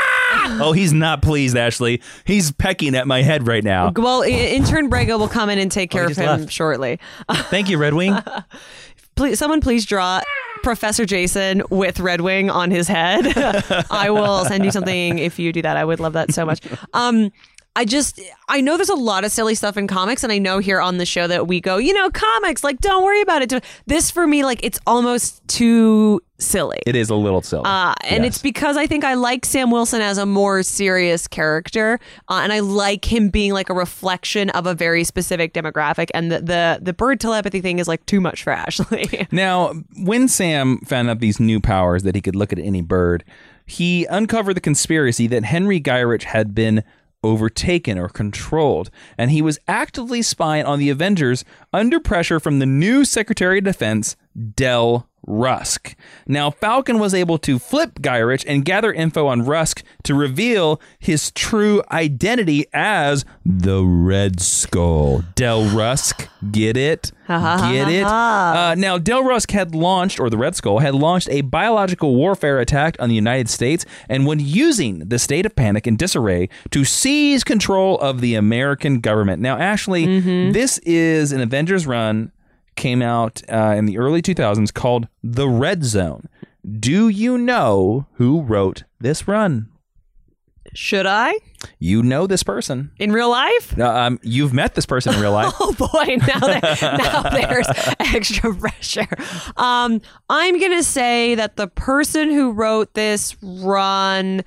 Oh, he's not pleased, Ashley. He's pecking at my head right now. Well, intern Brego will come in and take care oh, of him left. shortly. Thank you, Red Wing. Please, someone please draw Professor Jason with Red Wing on his head. I will send you something if you do that. I would love that so much. Um, I just, I know there's a lot of silly stuff in comics, and I know here on the show that we go, you know, comics, like, don't worry about it. This, for me, like, it's almost too silly. It is a little silly. Uh, and yes. it's because I think I like Sam Wilson as a more serious character, uh, and I like him being, like, a reflection of a very specific demographic, and the, the, the bird telepathy thing is, like, too much for Ashley. Now, when Sam found out these new powers that he could look at any bird, he uncovered the conspiracy that Henry Gyrich had been overtaken or controlled, and he was actively spying on the Avengers under pressure from the new Secretary of Defense, Del Rusk. Now, Falcon was able to flip Gyrich and gather info on Rusk to reveal his true identity as the Red Skull. Del Rusk, get it? Get it? Uh, now, Del Rusk had launched, or the Red Skull, had launched a biological warfare attack on the United States, and when using the state of panic and disarray to seize control of the American government. Now, Ashley, mm-hmm. this is an Avengers run, came out uh, in the early two thousands called The Red Zone. Do you know who wrote this run? Should I? You know this person. In real life? Uh, um, you've met this person in real life. Oh boy, now, there, now there's extra pressure. Um, I'm going to say that the person who wrote this run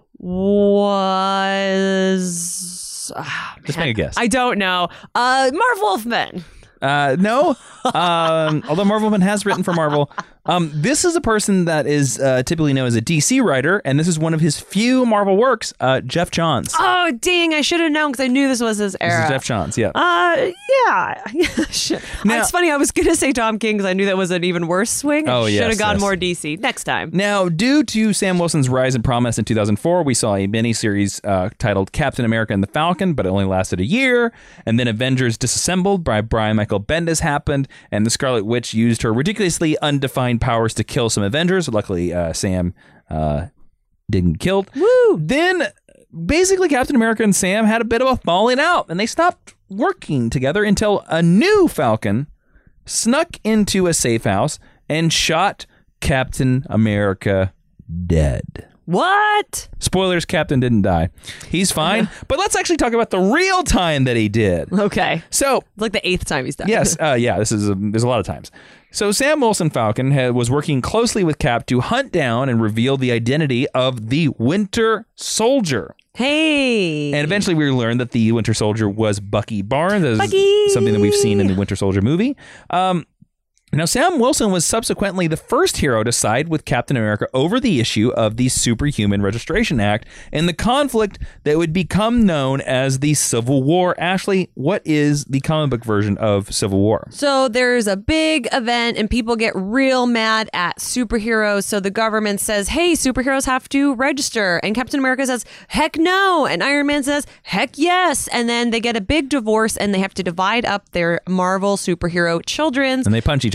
was... Oh, Just make a guess. I don't know. Uh, Marv Wolfman. Uh, no, um, although Marv Wolfman has written for Marvel. Um, this is a person that is uh, typically known as a D C writer, and this is one of his few Marvel works, uh, Jeff Johns. Oh, dang, I should have known because I knew this was his era. This is Jeff Johns, yeah. Uh, yeah. Now, it's funny, I was going to say Tom King because I knew that was an even worse swing. I oh, should yes, have gone yes. more D C. Next time. Now, due to Sam Wilson's rise in prominence in two thousand four, we saw a miniseries uh, titled Captain America and the Falcon, but it only lasted a year. And then Avengers Disassembled by Brian Michael Bendis happened, and the Scarlet Witch used her ridiculously undefined powers to kill some Avengers. Luckily, uh, Sam uh, didn't get killed. Woo! Then, basically, Captain America and Sam had a bit of a falling out, and they stopped working together until a new Falcon snuck into a safe house and shot Captain America dead. What? Spoilers, Captain didn't die. He's fine, but let's actually talk about the real time that he did. Okay. So, like the eighth time he's done. Yes, uh, yeah, this is a, there's a lot of times. So Sam Wilson Falcon had, was working closely with Cap to hunt down and reveal the identity of the Winter Soldier. Hey. And eventually we learned that the Winter Soldier was Bucky Barnes. That is Bucky. Something that we've seen in the Winter Soldier movie. Um, Now, Sam Wilson was subsequently the first hero to side with Captain America over the issue of the Superhuman Registration Act and the conflict that would become known as the Civil War. Ashley, what is the comic book version of Civil War? So there's a big event and people get real mad at superheroes. So the government says, hey, superheroes have to register. And Captain America says, heck no. And Iron Man says, heck yes. And then they get a big divorce and they have to divide up their Marvel superhero children's. And they punch each other.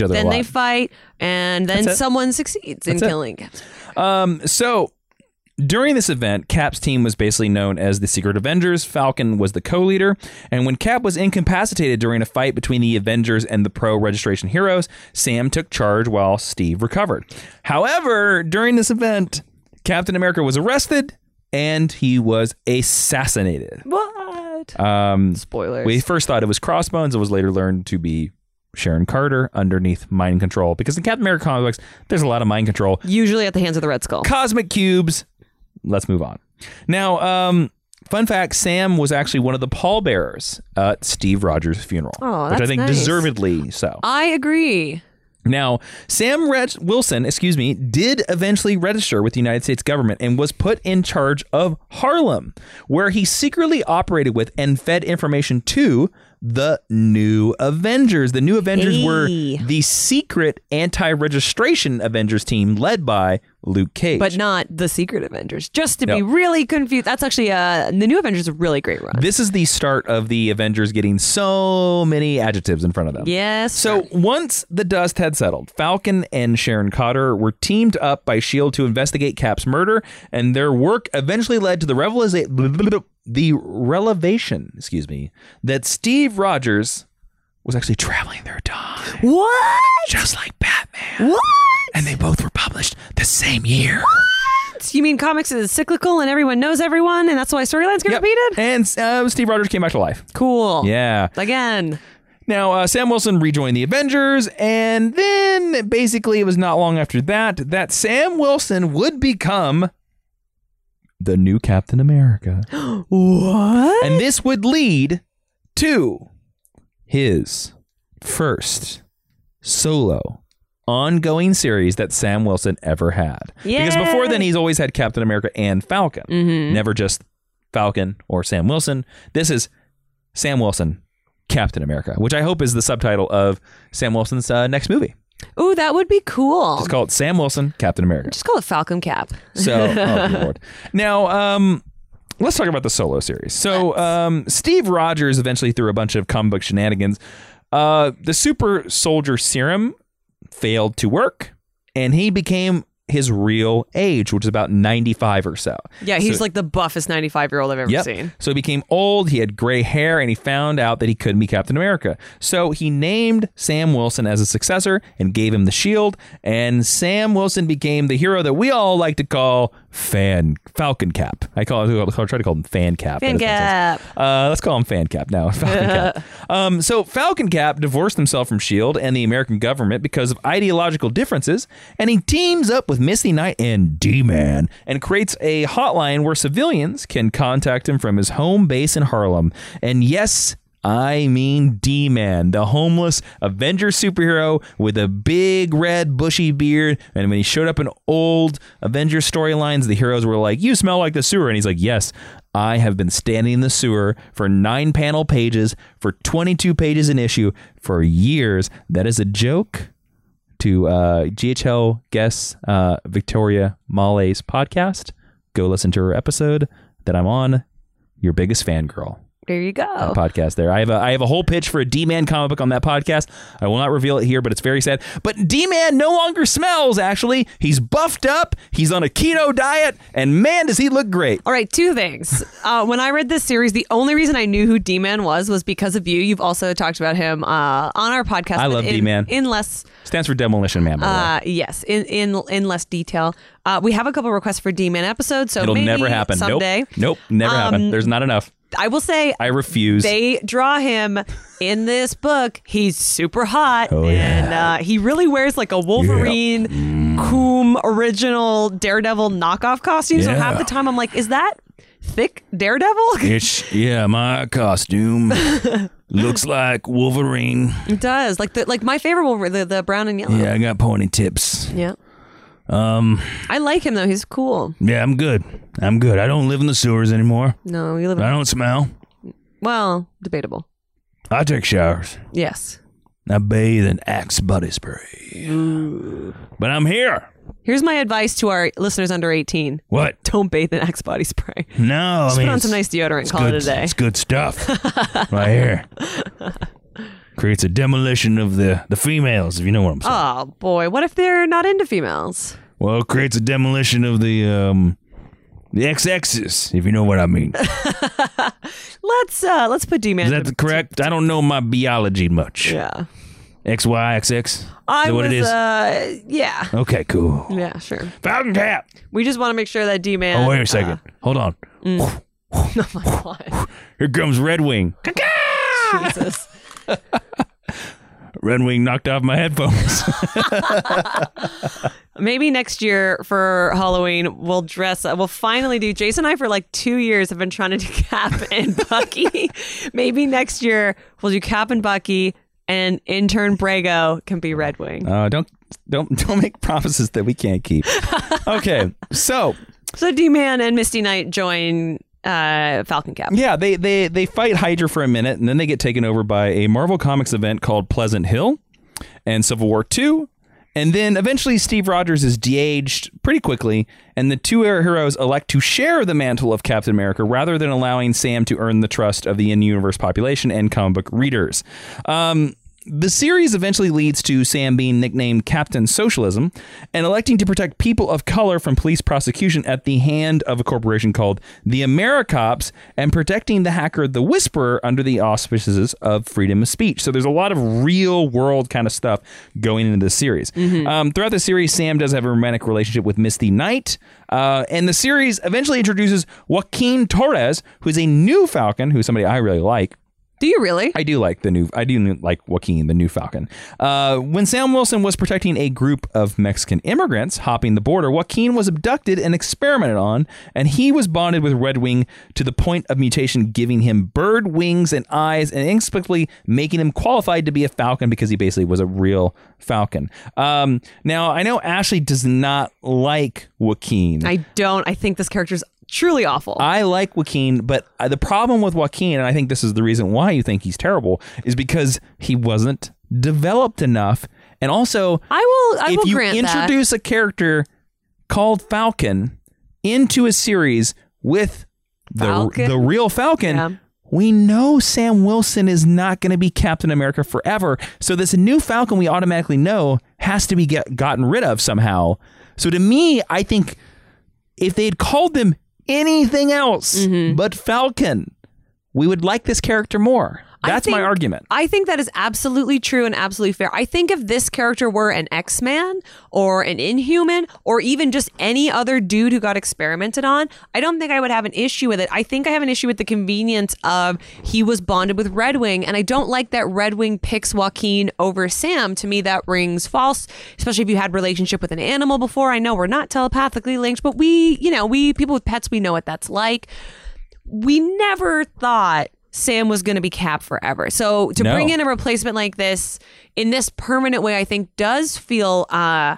other then a lot. they fight, and then That's it. someone succeeds in That's it. killing Captain. Um, so during this event, Cap's team was basically known as the Secret Avengers. Falcon was the co-leader. And when Cap was incapacitated during a fight between the Avengers and the pro-registration heroes, Sam took charge while Steve recovered. However, during this event, Captain America was arrested and he was assassinated. What? Um, Spoilers. we first thought it was Crossbones. It was later learned to be Sharon Carter underneath mind control. Because in Captain America comics, there's a lot of mind control. Usually at the hands of the Red Skull. Cosmic cubes. Let's move on. Now, um, fun fact, Sam was actually one of the pallbearers at Steve Rogers' funeral, Oh, which I that's think nice. deservedly so. I agree. Now, Sam Reg- Wilson, excuse me, did eventually register with the United States government and was put in charge of Harlem, where he secretly operated with and fed information to the New Avengers. The New Avengers Hey. were the secret anti-registration Avengers team led by Luke Cage. But not the Secret Avengers. Just to No. be really confused. That's actually, uh, the New Avengers is a really great run. This is the start of the Avengers getting so many adjectives in front of them. Yes. So sir. once the dust had settled, Falcon and Sharon Carter were teamed up by S H I E L D to investigate Cap's murder, and their work eventually led to the revela- the revelation, excuse me, that Steve Rogers was actually traveling through time, What? just like Batman. What? And they both were published the same year. You mean comics is cyclical and everyone knows everyone, and that's why storylines get Yep. repeated? And uh, Steve Rogers came back to life. Cool. Yeah. Again. Now, uh, Sam Wilson rejoined the Avengers, and then basically it was not long after that that Sam Wilson would become the new Captain America. What? And this would lead to his first solo ongoing series that Sam Wilson ever had. Because before Yay. then, he's always had Captain America and Falcon. Mm-hmm. Never just Falcon or Sam Wilson. This is Sam Wilson, Captain America, which I hope is the subtitle of Sam Wilson's uh, next movie. Ooh, that would be cool. Just call it Sam Wilson, Captain America. Just call it Falcon Cap. So, oh, good Lord. Now, um, let's talk about the solo series. So, um, Steve Rogers eventually, through a bunch of comic book shenanigans, uh, the super soldier serum failed to work, and he became his real age, which is about ninety-five or so. Yeah, he's So- like the buffest ninety-five-year-old I've ever Yep. seen. So he became old, he had gray hair, and he found out that he couldn't be Captain America. So he named Sam Wilson as a successor and gave him the shield, and Sam Wilson became the hero that we all like to call Fan Falcon Cap. I call it, I try to call him Fan Cap. Fan That doesn't make Cap. sense. Uh, let's call him Fan Cap now. Falcon Cap. Um, so Falcon Cap divorced himself from S H I E L D and the American government because of ideological differences, and he teams up with Misty Knight and D-Man and creates a hotline where civilians can contact him from his home base in Harlem. And yes, I mean D-Man, the homeless Avenger superhero with a big red bushy beard. And when he showed up in old Avenger storylines, the heroes were like, "You smell like the sewer." And he's like, "Yes, I have been standing in the sewer for nine panel pages for twenty-two pages an issue for years." That is a joke to uh, G H L guest uh, Victoria Male's podcast. Go listen to her episode that I'm on. Your biggest fangirl. There you go. Podcast there. I have a I have a whole pitch for a D-Man comic book on that podcast. I will not reveal it here, but it's very sad. But D-Man no longer smells, actually. He's buffed up. He's on a keto diet, and man, does he look great. All right, two things. Uh, when I read this series, the only reason I knew who D-Man was was because of you. You've also talked about him uh, on our podcast. I but love in, D-Man. In less, Stands for Demolition Man, by the way. uh, yes, in in in less detail. Uh, we have a couple requests for D-Man episodes, so It'll maybe never happen. someday. Nope. Nope. Never Um, happen. There's not enough. I will say I refuse. they draw him in this book. He's super hot, Oh, yeah. and uh, he really wears like a Wolverine, Coom original Daredevil knockoff costume. So Yeah. half the time I'm like, is that thick Daredevil? It's, yeah, my costume looks like Wolverine. It does. Like the like my favorite Wolverine, the, the brown and yellow. Yeah, I got pointy tips. Yeah. Um, I like him though. He's cool. yeah, I'm good. I'm good. I don't live in the sewers anymore. No, you live. I don't smell. Well, debatable. I take showers. Yes. I bathe in Axe body spray. But I'm here. Here's my advice to our listeners under eighteen: What? don't bathe in Axe body spray. No, Just I mean, put on it's- some nice deodorant. it's Call good, it a day. It's good stuff right here. Creates a demolition of the, the females, if you know what I'm saying. Oh, boy. What if they're not into females? Well, it creates a demolition of the um, the X Xs, if you know what I mean. let's uh, let's put D-Man. Is that correct? I don't know my biology much. Yeah. X Y X X? Is I that what was, it is? Uh, yeah. Okay, cool. Yeah, sure. Falcon Cap. We just want to make sure that D-Man... Oh, wait a second. Uh, Hold on. mm. Oh, my God. Here comes Red Wing. Jesus. Red Wing knocked off my headphones. Maybe next year for Halloween, we'll dress up. We'll finally do... Jason and I, for like two years, have been trying to do Cap and Bucky. Maybe next year, we'll do Cap and Bucky, and intern Brago can be Red Wing. Uh, don't don't don't make promises that we can't keep. Okay, so so D-Man and Misty Knight join uh, Falcon Cap. Yeah, they they they fight Hydra for a minute, and then they get taken over by a Marvel Comics event called Pleasant Hill and Civil War two. And then eventually Steve Rogers is de-aged pretty quickly, and the two heroes elect to share the mantle of Captain America rather than allowing Sam to earn the trust of the in-universe population and comic book readers. Um, the series eventually leads to Sam being nicknamed Captain Socialism and electing to protect people of color from police prosecution at the hand of a corporation called the AmeriCops and protecting the hacker The Whisperer under the auspices of freedom of speech. So there's a lot of real world kind of stuff going into this series. Mm-hmm. Um, throughout the series, Sam does have a romantic relationship with Misty Knight. Uh, and the series eventually introduces Joaquin Torres, who's a new Falcon, who's somebody I really like. Do you really? I do like the new, I do like Joaquin, the new Falcon. Uh, when Sam Wilson was protecting a group of Mexican immigrants hopping the border, Joaquin was abducted and experimented on, and he was bonded with Red Wing to the point of mutation, giving him bird wings and eyes and inexplicably making him qualified to be a Falcon because he basically was a real Falcon. Um, now, I know Ashley does not like Joaquin. I don't. I think this character's truly awful. I like Joaquin, but the problem with Joaquin, and I think this is the reason why you think he's terrible, is because he wasn't developed enough. And also, I will. I if will you grant introduce that. a character called Falcon into a series with the Falcon? the real Falcon, Yeah. we know Sam Wilson is not going to be Captain America forever. So this new Falcon we automatically know has to be get, gotten rid of somehow. So to me, I think if they had called them anything else mm-hmm. but Falcon, we would like this character more. That's think, my argument. I think that is absolutely true and absolutely fair. I think if this character were an X-Man or an Inhuman or even just any other dude who got experimented on, I don't think I would have an issue with it. I think I have an issue with the convenience of he was bonded with Red Wing, and I don't like that Red Wing picks Joaquin over Sam. To me, that rings false, especially if you had relationship with an animal before. I know we're not telepathically linked, but we, you know, we people with pets, we know what that's like. We never thought Sam was going to be Cap forever. So to no. bring in a replacement like this in this permanent way, I think does feel uh,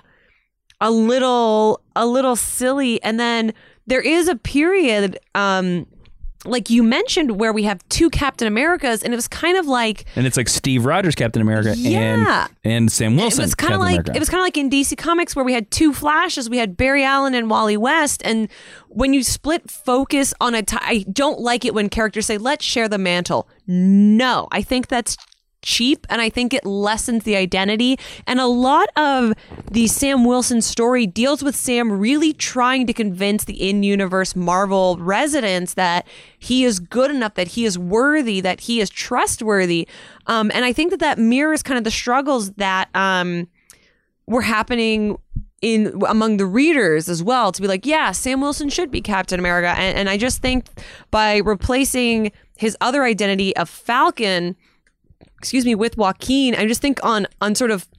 a little a little silly. And then there is a period, um, like you mentioned, where we have two Captain Americas, and it was kind of like, and it's like Steve Rogers Captain America yeah. and and Sam Wilson it was kind of Captain like America. It was kind of like in D C Comics where we had two Flashes. We had Barry Allen and Wally West, and when you split focus on a, t- I don't like it when characters say, "Let's share the mantle." No, I think that's cheap, and I think it lessens the identity. And a lot of the Sam Wilson story deals with Sam really trying to convince the in-universe Marvel residents that he is good enough, that he is worthy, that he is trustworthy. Um, and I think that that mirrors kind of the struggles that um, were happening in among the readers as well, to be like, yeah, Sam Wilson should be Captain America. And, and I just think by replacing his other identity of Falcon, excuse me, with Joaquin, I just think on on sort of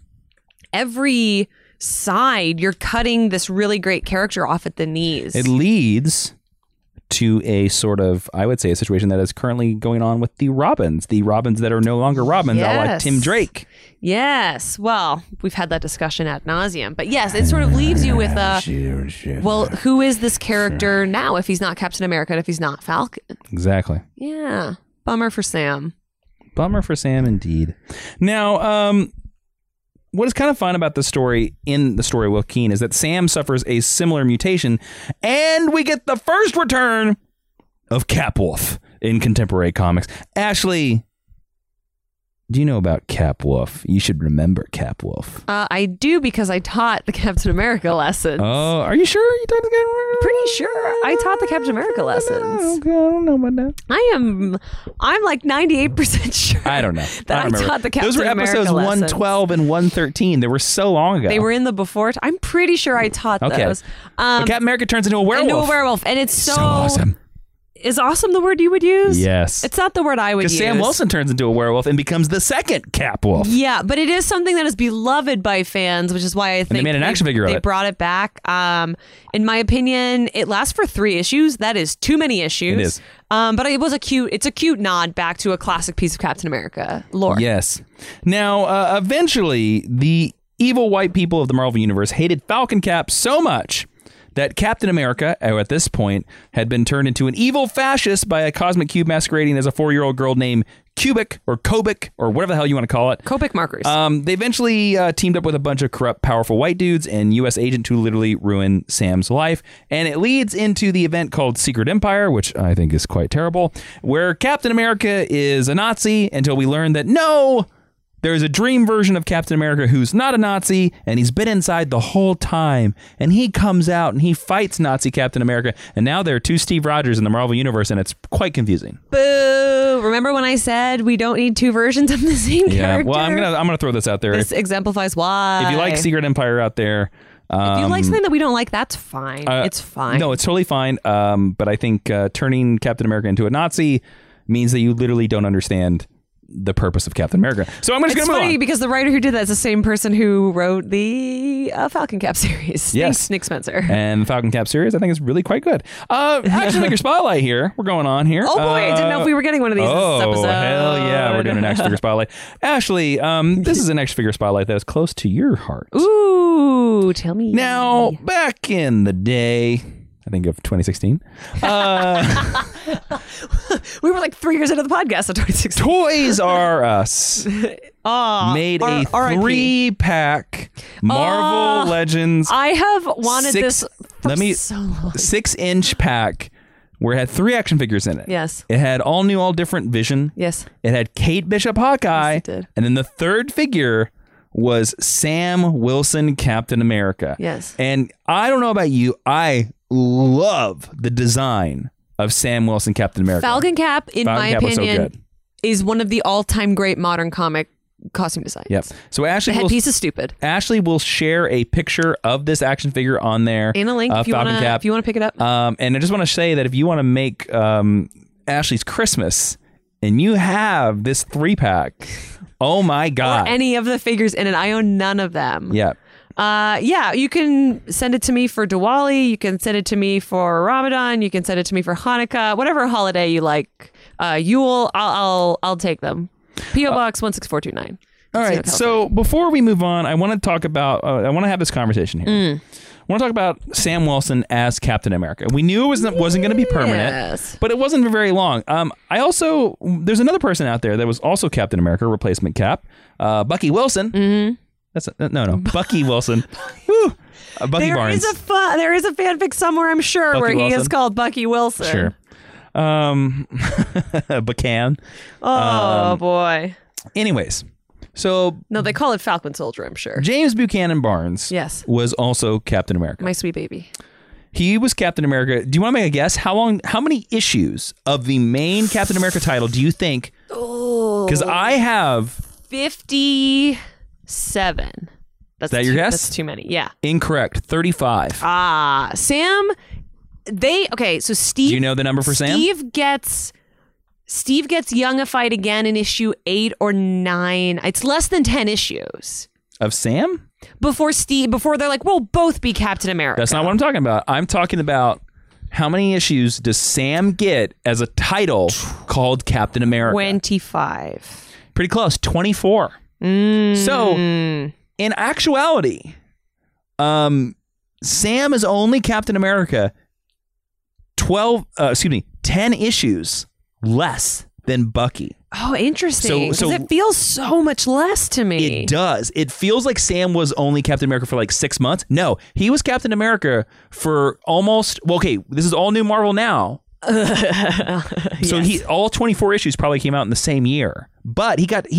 every side, you're cutting this really great character off at the knees. It leads to a sort of, I would say, a situation that is currently going on with the Robins, the Robins that are no longer Robins, yes. like Tim Drake. Yes. Well, we've had that discussion ad nauseum, but yes, it sort of leaves you with a, well, who is this character now if he's not Captain America and if he's not Falcon? Exactly. Yeah. Bummer for Sam. Bummer for Sam, indeed. Now, um, what is kind of fun about the story in the story of Joaquin is that Sam suffers a similar mutation, and we get the first return of Capwolf in contemporary comics. Ashley, do you know about Cap Wolf? You should remember Cap Wolf. Uh, I do because I taught the Captain America lessons. Oh, are you sure you taught the Captain America? Pretty sure I taught the Captain America lessons. Okay, I don't know about that. I am, I'm like ninety-eight percent sure. I don't know. That I, I, don't remember. taught the Captain Those were America episodes lessons. one twelve and one thirteen. They were so long ago. They were in the before. T- I'm pretty sure I taught Okay. those. Um, But Captain America turns into a werewolf. into a werewolf, and it's so, So awesome. Is awesome the word you would use? Yes. It's not the word I would use. Because Sam Wilson turns into a werewolf and becomes the second Cap Wolf. Yeah, but it is something that is beloved by fans, which is why I think they made an action figure of they it. brought it back. Um, in my opinion, it lasts for three issues. That is too many issues. It is. Um, but it was a cute. It's a cute nod back to a classic piece of Captain America lore. Yes. Now, uh, eventually, the evil white people of the Marvel Universe hated Falcon Cap so much that Captain America, who at this point had been turned into an evil fascist by a cosmic cube masquerading as a four-year-old girl named Kubik or Kobik or whatever the hell you want to call it. Copic markers. Um, they eventually uh, teamed up with a bunch of corrupt, powerful white dudes and U S agent to literally ruin Sam's life. And it leads into the event called Secret Empire, which I think is quite terrible, where Captain America is a Nazi until we learn that no, there's a dream version of Captain America who's not a Nazi, and he's been inside the whole time. And he comes out and he fights Nazi Captain America. And now there are two Steve Rogers in the Marvel Universe, and it's quite confusing. Boo! Remember when I said we don't need two versions of the same Yeah. character? Well, I'm gonna I'm gonna throw this out there. This If, exemplifies why. if you like Secret Empire out there, um, if you like something that we don't like, that's fine. uh, it's fine. No, it's totally fine. Um, but I think uh, turning Captain America into a Nazi means that you literally don't understand the purpose of Captain America. So I'm just It's going to move funny on. because the writer who did that is the same person who wrote the uh, Falcon Cap series. Yes. Thanks, Nick Spencer. And the Falcon Cap series, I think, is really quite good. Uh, action figure spotlight here. We're going on here. Oh boy, I didn't know if we were getting one of these oh, this episode. hell yeah, we're doing an action figure spotlight. Ashley, um, this is an action figure spotlight that is close to your heart. Ooh, tell me. Now, back in the day, I think of twenty sixteen, uh, we were like three years into the podcast in twenty sixteen. Toys R Us Oh, made R- a R I P. three-pack Marvel Oh, Legends I have wanted six, this for let me, so long. six-inch pack where it had three action figures in it. Yes. It had all new, all different Vision. Yes. It had Kate Bishop Hawkeye. Yes, it did. And then the third figure was Sam Wilson Captain America. Yes. And I don't know about you, I love the design of Sam Wilson Captain America. Falcon Cap, in Falcon my Cap was so opinion, good. is one of the all-time great modern comic costume designs. Yep. So Ashley The will, headpiece is stupid. Ashley will share a picture of this action figure on there. In a link, uh, if you Falcon want to, Cap. if you want to pick it up. Um, and I just want to say that if you want to make um, Ashley's Christmas and you have this three pack, oh my God. Or any of the figures in it. I own none of them. Yeah. Uh, yeah, you can send it to me for Diwali. You can send it to me for Ramadan. You can send it to me for Hanukkah. Whatever holiday you like. Uh, Yule, I'll I'll, I'll take them. P O Box one six four two nine. All right. So before we move on, I want to talk about, uh, I want to have this conversation here. Mm. I want to talk about Sam Wilson as Captain America. We knew it was, wasn't going to be permanent, Yes. but it wasn't for very long. Um, I also, there's another person out there that was also Captain America, replacement Cap, uh, Bucky Wilson. Mm-hmm. That's a, no, no, Bucky Wilson. Woo. Uh, Bucky There Barnes. is a fun, there is a fanfic somewhere, I'm sure, Bucky where he Wilson? is called Bucky Wilson. Sure. Um, Buchan. Oh Um, boy. Anyways, so No, they call it Falcon Soldier, I'm sure. James Buchanan Barnes Yes. was also Captain America. My sweet baby. He was Captain America. Do you want to make a guess? How long, how many issues of the main Captain America title do you think? Oh. Because I have fifty-seven. That's that too, your guess? That's too many. Yeah. incorrect, thirty-five. Ah, Sam. They okay. So Steve. Do you know the number for Sam? Steve gets. Steve gets youngified again in issue eight or nine. It's less than ten issues Of Sam? before Steve. Before they're like, we'll both be Captain America. That's not what I'm talking about. I'm talking about how many issues does Sam get as a title called Captain America? Twenty-five. Pretty close, twenty-four. Mm. So, in actuality, um, Sam is only Captain America twelve, uh, excuse me, ten issues less than Bucky. Oh, interesting. So- Because so- it feels so much less to me. It does. It feels like Sam was only Captain America for like six months. No, he was Captain America for almost, well, okay, this is all new Marvel now. So Yes. he all twenty-four issues probably came out in the same year. But he got he got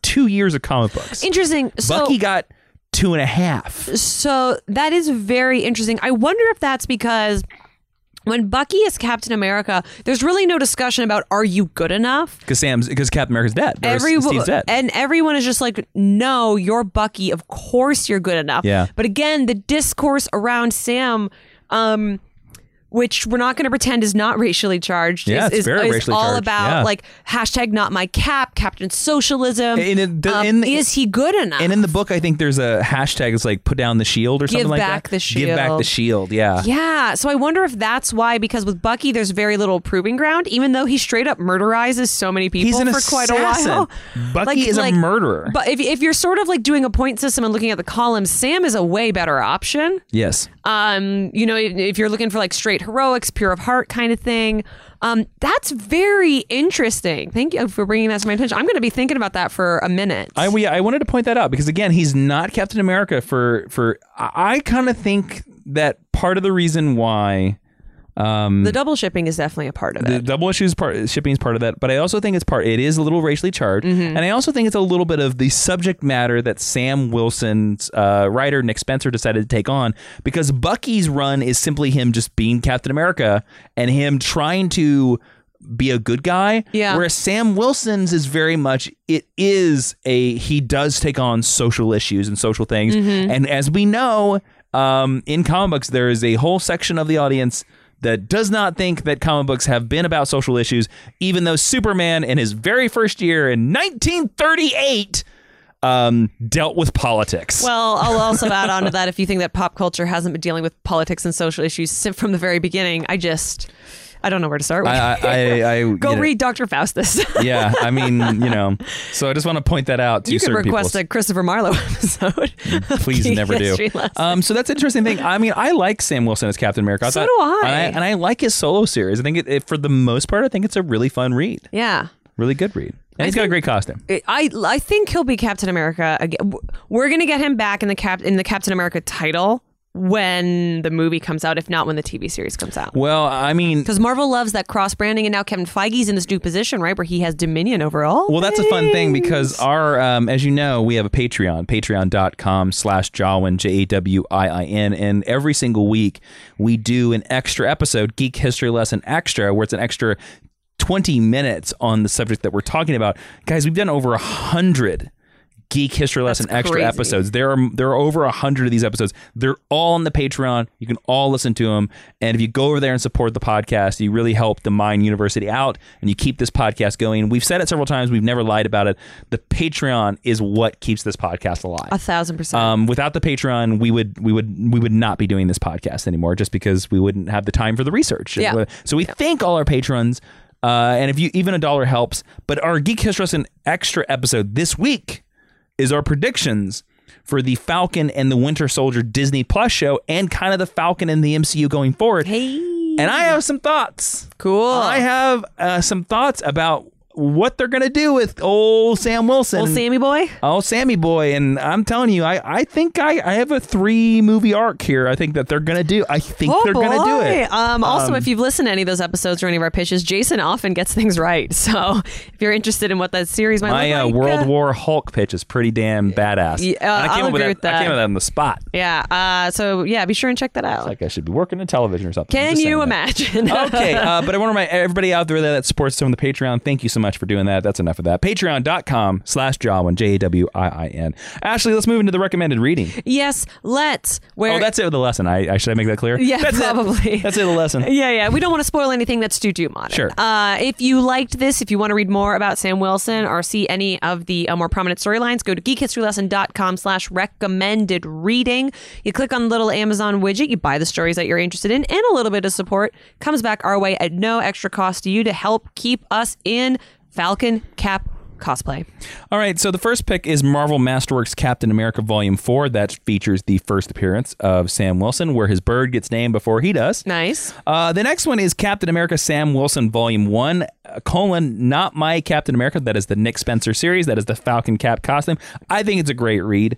two years of comic books. Interesting. So, Bucky got two and a half. So that is very interesting. I wonder if that's because when Bucky is Captain America, there's really no discussion about are you good enough? Because Sam's because Captain America's dead. Every, Steve's dead. And everyone is just like, no, you're Bucky. Of course you're good enough. Yeah. But again, the discourse around Sam, um, which we're not going to pretend is not racially charged, Yeah, is, it's is, very is racially all charged. about Yeah. like hashtag not my cap, Captain Socialism. And in the- Um, in the- is he good enough? And in the book, I think there's a hashtag that's like put down the shield or Give something like back that. the Give back shield. the shield. Yeah. Yeah, so I wonder if that's why, because with Bucky, there's very little proving ground, even though he straight up murderizes so many people He's an for quite a assassin. while. Bucky Like- is like- a murderer. But if, if you're sort of like doing a point system and looking at the columns, Sam is a way better option. yes. Um, you know, if, if you're looking for like straight heroics, pure of heart kind of thing, um, that's very interesting. Thank you for bringing that to my attention. I'm going to be thinking about that for a minute. I, we, I wanted to point that out because again, he's not Captain America for for. I, I kind of think that part of the reason why um, the double shipping is definitely a part of the it. double issues part shipping is part of that, but I also think it's part. It is a little racially charged, Mm-hmm. and I also think it's a little bit of the subject matter that Sam Wilson's uh, writer Nick Spencer decided to take on because Bucky's run is simply him just being Captain America and him trying to be a good guy. Yeah. Whereas Sam Wilson's is very much it is a he does take on social issues and social things, Mm-hmm. and as we know, um, in comic books there is a whole section of the audience that does not think that comic books have been about social issues, even though Superman in his very first year in nineteen thirty-eight um, dealt with politics. Well, I'll also add on to that if you think that pop culture hasn't been dealing with politics and social issues since from the very beginning. I just, I don't know where to start with. I, I, I, I Go you know, read Doctor Faustus. Yeah, I mean, you know, so I just want to point that out to You could certain request people. a Christopher Marlowe episode. Please Geek never do. History Lesson. Um, so that's an interesting thing. I mean, I like Sam Wilson as Captain America. I So thought- do I. And I, and I like his solo series. I think it, it, for the most part, I think it's a really fun read. Yeah. Really good read. And he's got a great costume. I I think he'll be Captain America again. We're gonna get him back in the cap in the Captain America title when the movie comes out, if not when the T V series comes out. Well, I mean, Because Marvel loves that cross branding, and now Kevin Feige's in this new position, right, where he has dominion over all. well, that's a fun thing because things. our, um, as you know, we have a Patreon, patreon.com slash Jawin, J A W I I N. And every single week we do an extra episode, Geek History Lesson Extra, where it's an extra twenty minutes on the subject that we're talking about. Guys, we've done over a hundred Geek History Lesson That's Extra crazy. episodes. There are there are over a hundred of these episodes. They're all on the Patreon. You can all listen to them. And if you go over there and support the podcast, you really help the Mind University out, and you keep this podcast going. We've said it several times. We've never lied about it. The Patreon is what keeps this podcast alive. a thousand percent. Um, without the Patreon, we would we would we would not be doing this podcast anymore, just because we wouldn't have the time for the research. Yeah. So we thank all our patrons, uh, and if you even a dollar helps. But our Geek History Lesson Extra episode this week is our predictions for the Falcon and the Winter Soldier Disney Plus show, and kind of the Falcon and the M C U going forward. Hey, And I have some thoughts. cool. I have uh, some thoughts about what they're gonna do with old Sam Wilson. Old Sammy boy. Oh, Sammy boy. And I'm telling you, I, I think I, I have a three movie arc here. I think that they're going to do. I think Oh, they're going to do boy. it. Um, also, Um, if you've listened to any of those episodes or any of our pitches, Jason often gets things right. So if you're interested in what that series might My look uh, like, World uh, War Hulk pitch is pretty damn badass. Yeah, And I I'll came up with agree that, with that. I came up with that on the spot. Yeah. Uh, so yeah, be sure and check that out. Like I should be working in television or something. I'm Can just you saying that. imagine? Okay, uh, but I want to remind everybody out there that supports us on the Patreon, thank you so much for doing that. That's enough of that. Patreon.com slash Jawin, J A W I I N. Ashley, let's move into the recommended reading. Yes, let's. Where, Oh, that's it with the lesson. I, I should I make that clear? Yeah, that's probably. It. That's it, the lesson. Yeah, yeah. We don't want to spoil anything that's too too modern. Sure. Uh, if you liked this, if you want to read more about Sam Wilson or see any of the uh, more prominent storylines, go to geekhistorylesson.com slash recommended reading. You click on the little Amazon widget, you buy the stories that you're interested in, and a little bit of support comes back our way at no extra cost to you to help keep us in Falcon Cap cosplay. All right, so the first pick is Marvel Masterworks Captain America Volume four. That features the first appearance of Sam Wilson, where his bird gets named before he does. Nice. Uh, the next one is Captain America Sam Wilson Volume one, uh, colon, Not My Captain America. That is the Nick Spencer series. That is the Falcon Cap costume. I think it's a great read.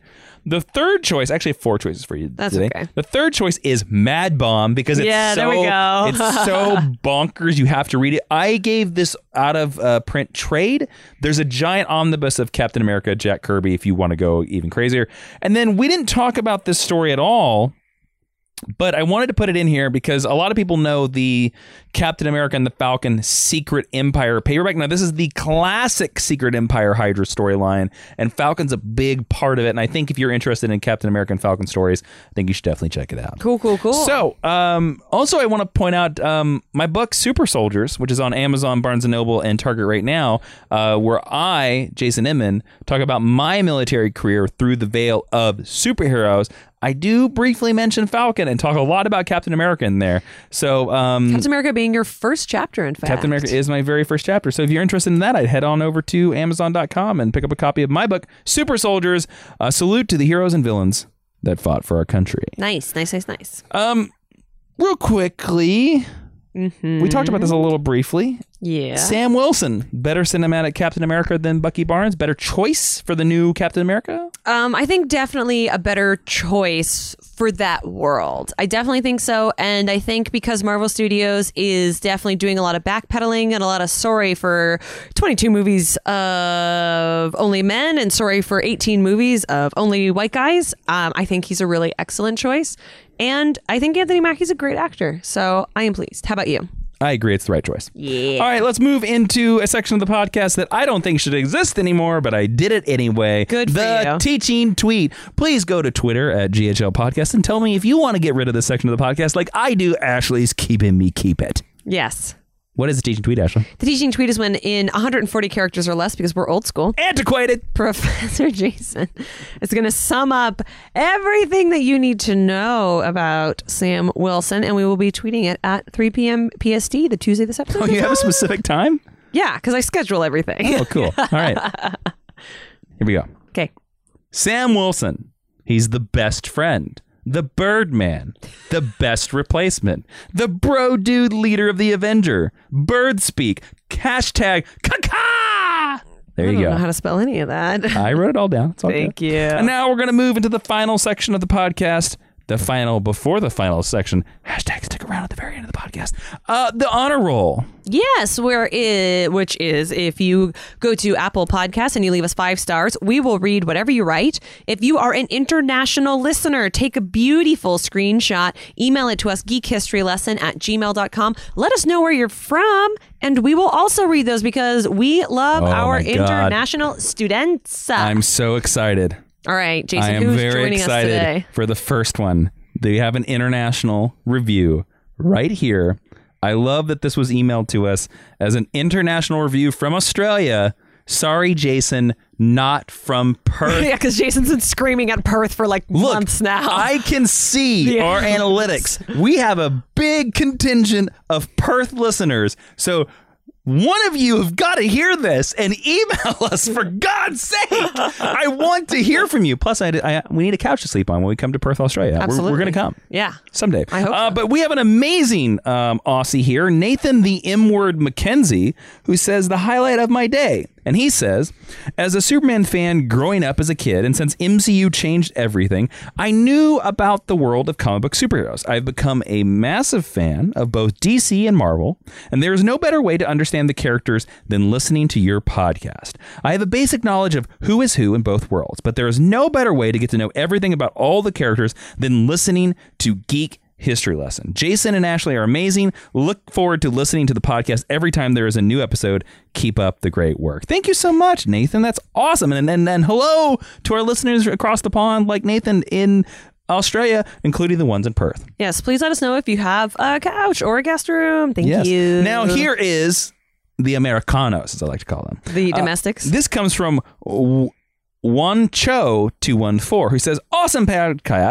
The third choice, actually four choices for you That's today. okay. The third choice is Mad Bomb because it's Yeah, so there we go. it's so bonkers you have to read it. I gave this out of uh, print trade. There's a giant omnibus of Captain America, Jack Kirby, if you want to go even crazier. And then we didn't talk about this story at all. But I wanted to put it in here because a lot of people know the Captain America and the Falcon Secret Empire paperback. Now, this is the classic Secret Empire Hydra storyline, and Falcon's a big part of it. And I think if you're interested in Captain America and Falcon stories, I think you should definitely check it out. Cool, cool, cool. So, um, also, I want to point out um, my book, Super Soldiers, which is on Amazon, Barnes and Noble, and Target right now, uh, where I, Jason Inman, talk about my military career through the veil of superheroes. I do briefly mention Falcon and talk a lot about Captain America in there. So, um, Captain America being your first chapter, in fact. Captain America is my very first chapter. So if you're interested in that, I'd head on over to amazon dot com and pick up a copy of my book, Super Soldiers, a salute to the heroes and villains that fought for our country. Nice, nice, nice, nice. Um, real quickly, Mm-hmm. we talked about this a little briefly. Yeah. Sam Wilson, better cinematic Captain America than Bucky Barnes, better choice for the new Captain America? Um, I think definitely a better choice for that world. I definitely think so. And I think because Marvel Studios is definitely doing a lot of backpedaling and a lot of sorry for twenty-two movies of only men and sorry for eighteen movies of only white guys, um, I think he's a really excellent choice. And I think Anthony Mackie's a great actor. So I am pleased. How about you? I agree. It's the right choice. Yeah. All right, let's move into a section of the podcast that I don't think should exist anymore, but I did it anyway. Good for the you. teaching tweet. Please go to Twitter at G H L Podcast and tell me if you want to get rid of this section of the podcast like I do. Ashley's keeping me keep it. Yes. What is the teaching tweet, Ashley? The teaching tweet is when in one hundred forty characters or less, because we're old school, Antiquated. Professor Jason is going to sum up everything that you need to know about Sam Wilson, and we will be tweeting it at three p.m. P S T, the Tuesday this episode. Oh, you have a specific time? Yeah, because I schedule everything. Oh, cool. All right. Here we go. Okay. Sam Wilson. He's the best friend. The Birdman, the best replacement, the bro dude leader of the Avenger, bird speak, hashtag caca. There I you don't go. know how to spell any of that. I wrote it all down. It's all Thank good. you. And now we're going to move into the final section of the podcast. The final, before the final section, hashtag stick around at the very end of the podcast. Uh, the honor roll. Yes, where i- which is if you go to Apple Podcasts and you leave us five stars, we will read whatever you write. If you are an international listener, take a beautiful screenshot, email it to us, geekhistorylesson at gmail dot com. Let us know where you're from, and we will also read those because we love Oh our my God. international students. I'm so excited. All right, Jason, I am who's very joining us excited today? for the first one. They have an international review right here. I love that this was emailed to us as an international review from Australia. Sorry, Jason, not from Perth. Yeah, because Jason's been screaming at Perth for like Look, months now. I can see Yes. our analytics. We have a big contingent of Perth listeners. So one of you have got to hear this and email us, for God's sake. I want to hear from you. Plus, I, I we need a couch to sleep on when we come to Perth, Australia. Absolutely. We're, we're going to come. Yeah. Someday. I hope Uh, so. but we have an amazing um, Aussie here, Nathan the M-word McKenzie, who says, the highlight of my day. And he says, as a Superman fan growing up as a kid, and since M C U changed everything, I knew about the world of comic book superheroes. I've become a massive fan of both D C and Marvel, and there is no better way to understand the characters than listening to your podcast. I have a basic knowledge of who is who in both worlds, but there is no better way to get to know everything about all the characters than listening to Geek History Lesson. Jason and Ashley are amazing. Look forward to listening to the podcast every time there is a new episode. Keep up the great work. Thank you so much, Nathan. That's awesome. And then, then hello to our listeners across the pond, like Nathan in Australia, including the ones in Perth. Yes, please let us know if you have a couch or a guest room. Thank Yes. you. Now here is the Americanos, as I like to call them. The Uh, domestics. this comes from W- One Cho two one four, who says, awesome podcast.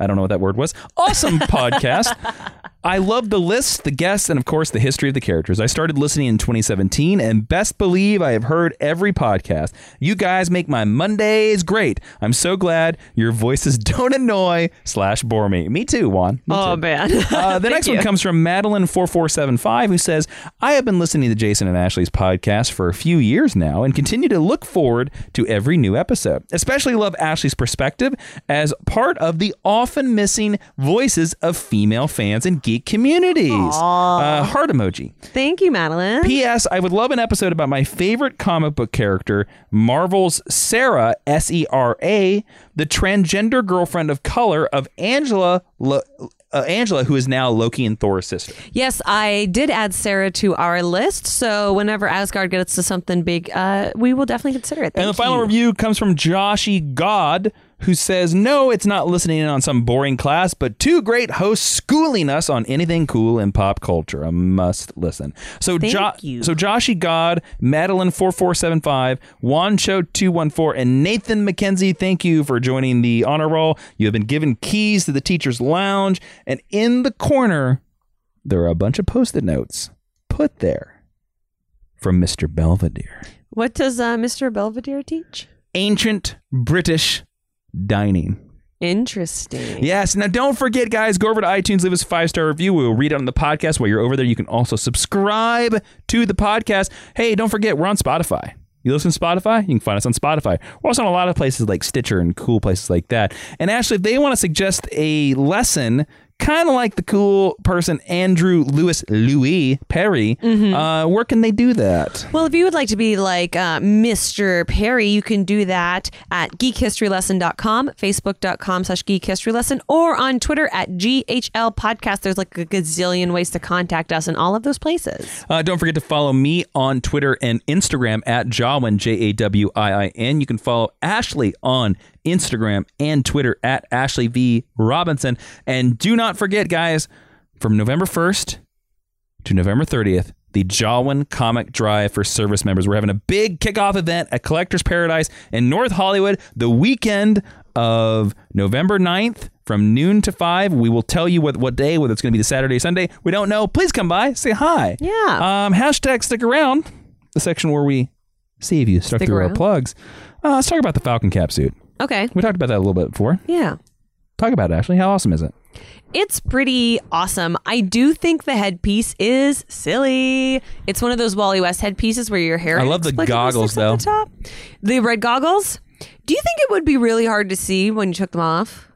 I don't know what that word was. Awesome podcast. I love the lists, the guests, and of course the history of the characters. I started listening in twenty seventeen and best believe I have heard every podcast. You guys make my Mondays great. I'm so glad your voices don't annoy slash bore me. Me too, Juan. Me Oh, too. man. Uh, the next you. one comes from Madeline four four seven five, who says, I have been listening to Jason and Ashley's podcast for a few years now and continue to look forward to every new episode. Especially love Ashley's perspective as part of the often missing voices of female fans and geek communities. Uh, heart emoji. Thank you, Madeline. P S. I would love an episode about my favorite comic book character, Marvel's Sarah, S E R A, the transgender girlfriend of color of Angela, Lo- uh, Angela, who is now Loki and Thor's sister. Yes, I did add Sarah to our list. So whenever Asgard gets to something big, uh, we will definitely consider it. Thank And the final you. review comes from Joshy God, who says, no, it's not listening in on some boring class, but two great hosts schooling us on anything cool in pop culture. A must listen. So, Thank jo- you. so Joshy God, Madeline four four seven five, Juan Cho two one four, and Nathan McKenzie, thank you for joining the honor roll. You have been given keys to the teacher's lounge, and in the corner, there are a bunch of Post-it notes put there from Mister Belvedere. What does uh, Mister Belvedere teach? Ancient British dining. Interesting. Yes. Now, don't forget, guys, go over to iTunes, leave us a five-star review. We'll read it on the podcast. While you're over there, you can also subscribe to the podcast. Hey, don't forget, we're on Spotify. You listen to Spotify? You can find us on Spotify. We're also on a lot of places like Stitcher and cool places like that. And Ashley, if they want to suggest a lesson, kind of like the cool person Andrew Lewis Louis Perry, Mm-hmm. uh, where can they do that? Well, if you would like to be like uh, Mister Perry, you can do that at geek history lesson dot com, facebook dot com slash geek history lesson, or on Twitter at G H L podcast. There's like a gazillion ways to contact us in all of those places. Uh, don't forget to follow me on Twitter and Instagram at Jawin, J A W I I N. You can follow Ashley on Instagram and Twitter at Ashley V. Robinson. And do not forget, guys, from November first to November thirtieth, the Jawin Comic Drive for service members. We're having a big kickoff event at Collector's Paradise in North Hollywood the weekend of November ninth from noon to five. We will tell you what, what day, whether it's going to be the Saturday or Sunday. We don't know. Please come by. Say hi. Yeah. Um, hashtag stick around. The section where we see if you stuck Stick through our around. plugs. Uh, let's talk about the Falcon cap suit. Okay. We talked about that a little bit before. Yeah. Talk about it, Ashley. How awesome is it? It's pretty awesome. I do think the headpiece is silly. It's one of those Wally West headpieces where your hair I love the inexplicably goggles, sticks at the top. The red goggles. Do you think it would be really hard to see when you took them off?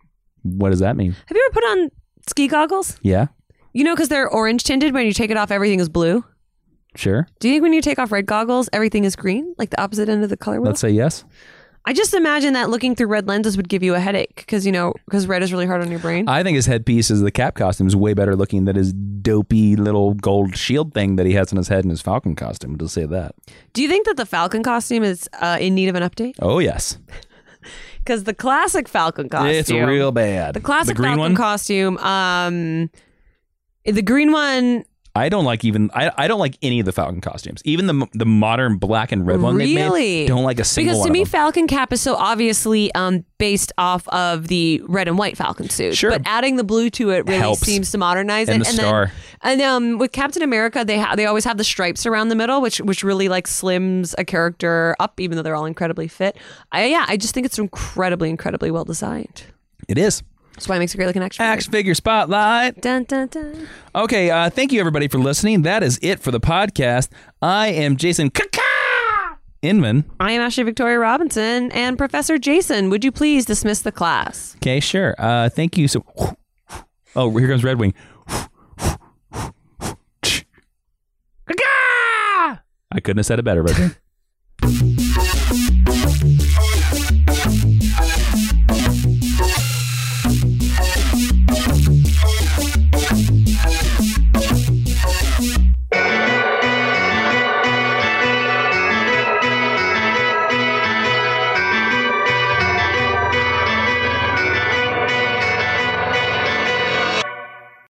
What does that mean? Have you ever put on ski goggles? Yeah, You know, because they're orange tinted. When you take it off, everything is blue. sure. Do you think when you take off red goggles, everything is green, like the opposite end of the color wheel? Let's say yes. I just imagine that looking through red lenses would give you a headache because, you know, because red is really hard on your brain. I think his headpiece is the cap costume is way better looking than his dopey little gold shield thing that he has on his head in his Falcon costume. I'll just say that. Do you think that the Falcon costume is uh, in need of an update? Oh, yes. Because the classic Falcon costume. It's real bad. The classic the green Falcon one? costume. Um, the green one. I don't like even I, I don't like any of the Falcon costumes. Even the the modern black and red one they Really? made. Don't like a single Because one to me, of them. Falcon Cap is so obviously um, based off of the red and white Falcon suit. Sure. But adding the blue to it really Helps. seems to modernize And it. the star. Then, and um, with Captain America, they ha- they always have the stripes around the middle, which which really like slims a character up, even though they're all incredibly fit. I, yeah, I just think it's incredibly, incredibly well designed. It is. That's why it makes a great looking action figure. Action figure spotlight. Dun, dun, dun. Okay, uh, thank you everybody for listening. That is it for the podcast. I am Jason Kaka Inman. I am Ashley Victoria Robinson, and Professor Jason, would you please dismiss the class? Okay, sure. Uh, thank you. So, oh, here comes Red Wing. I couldn't have said it better, but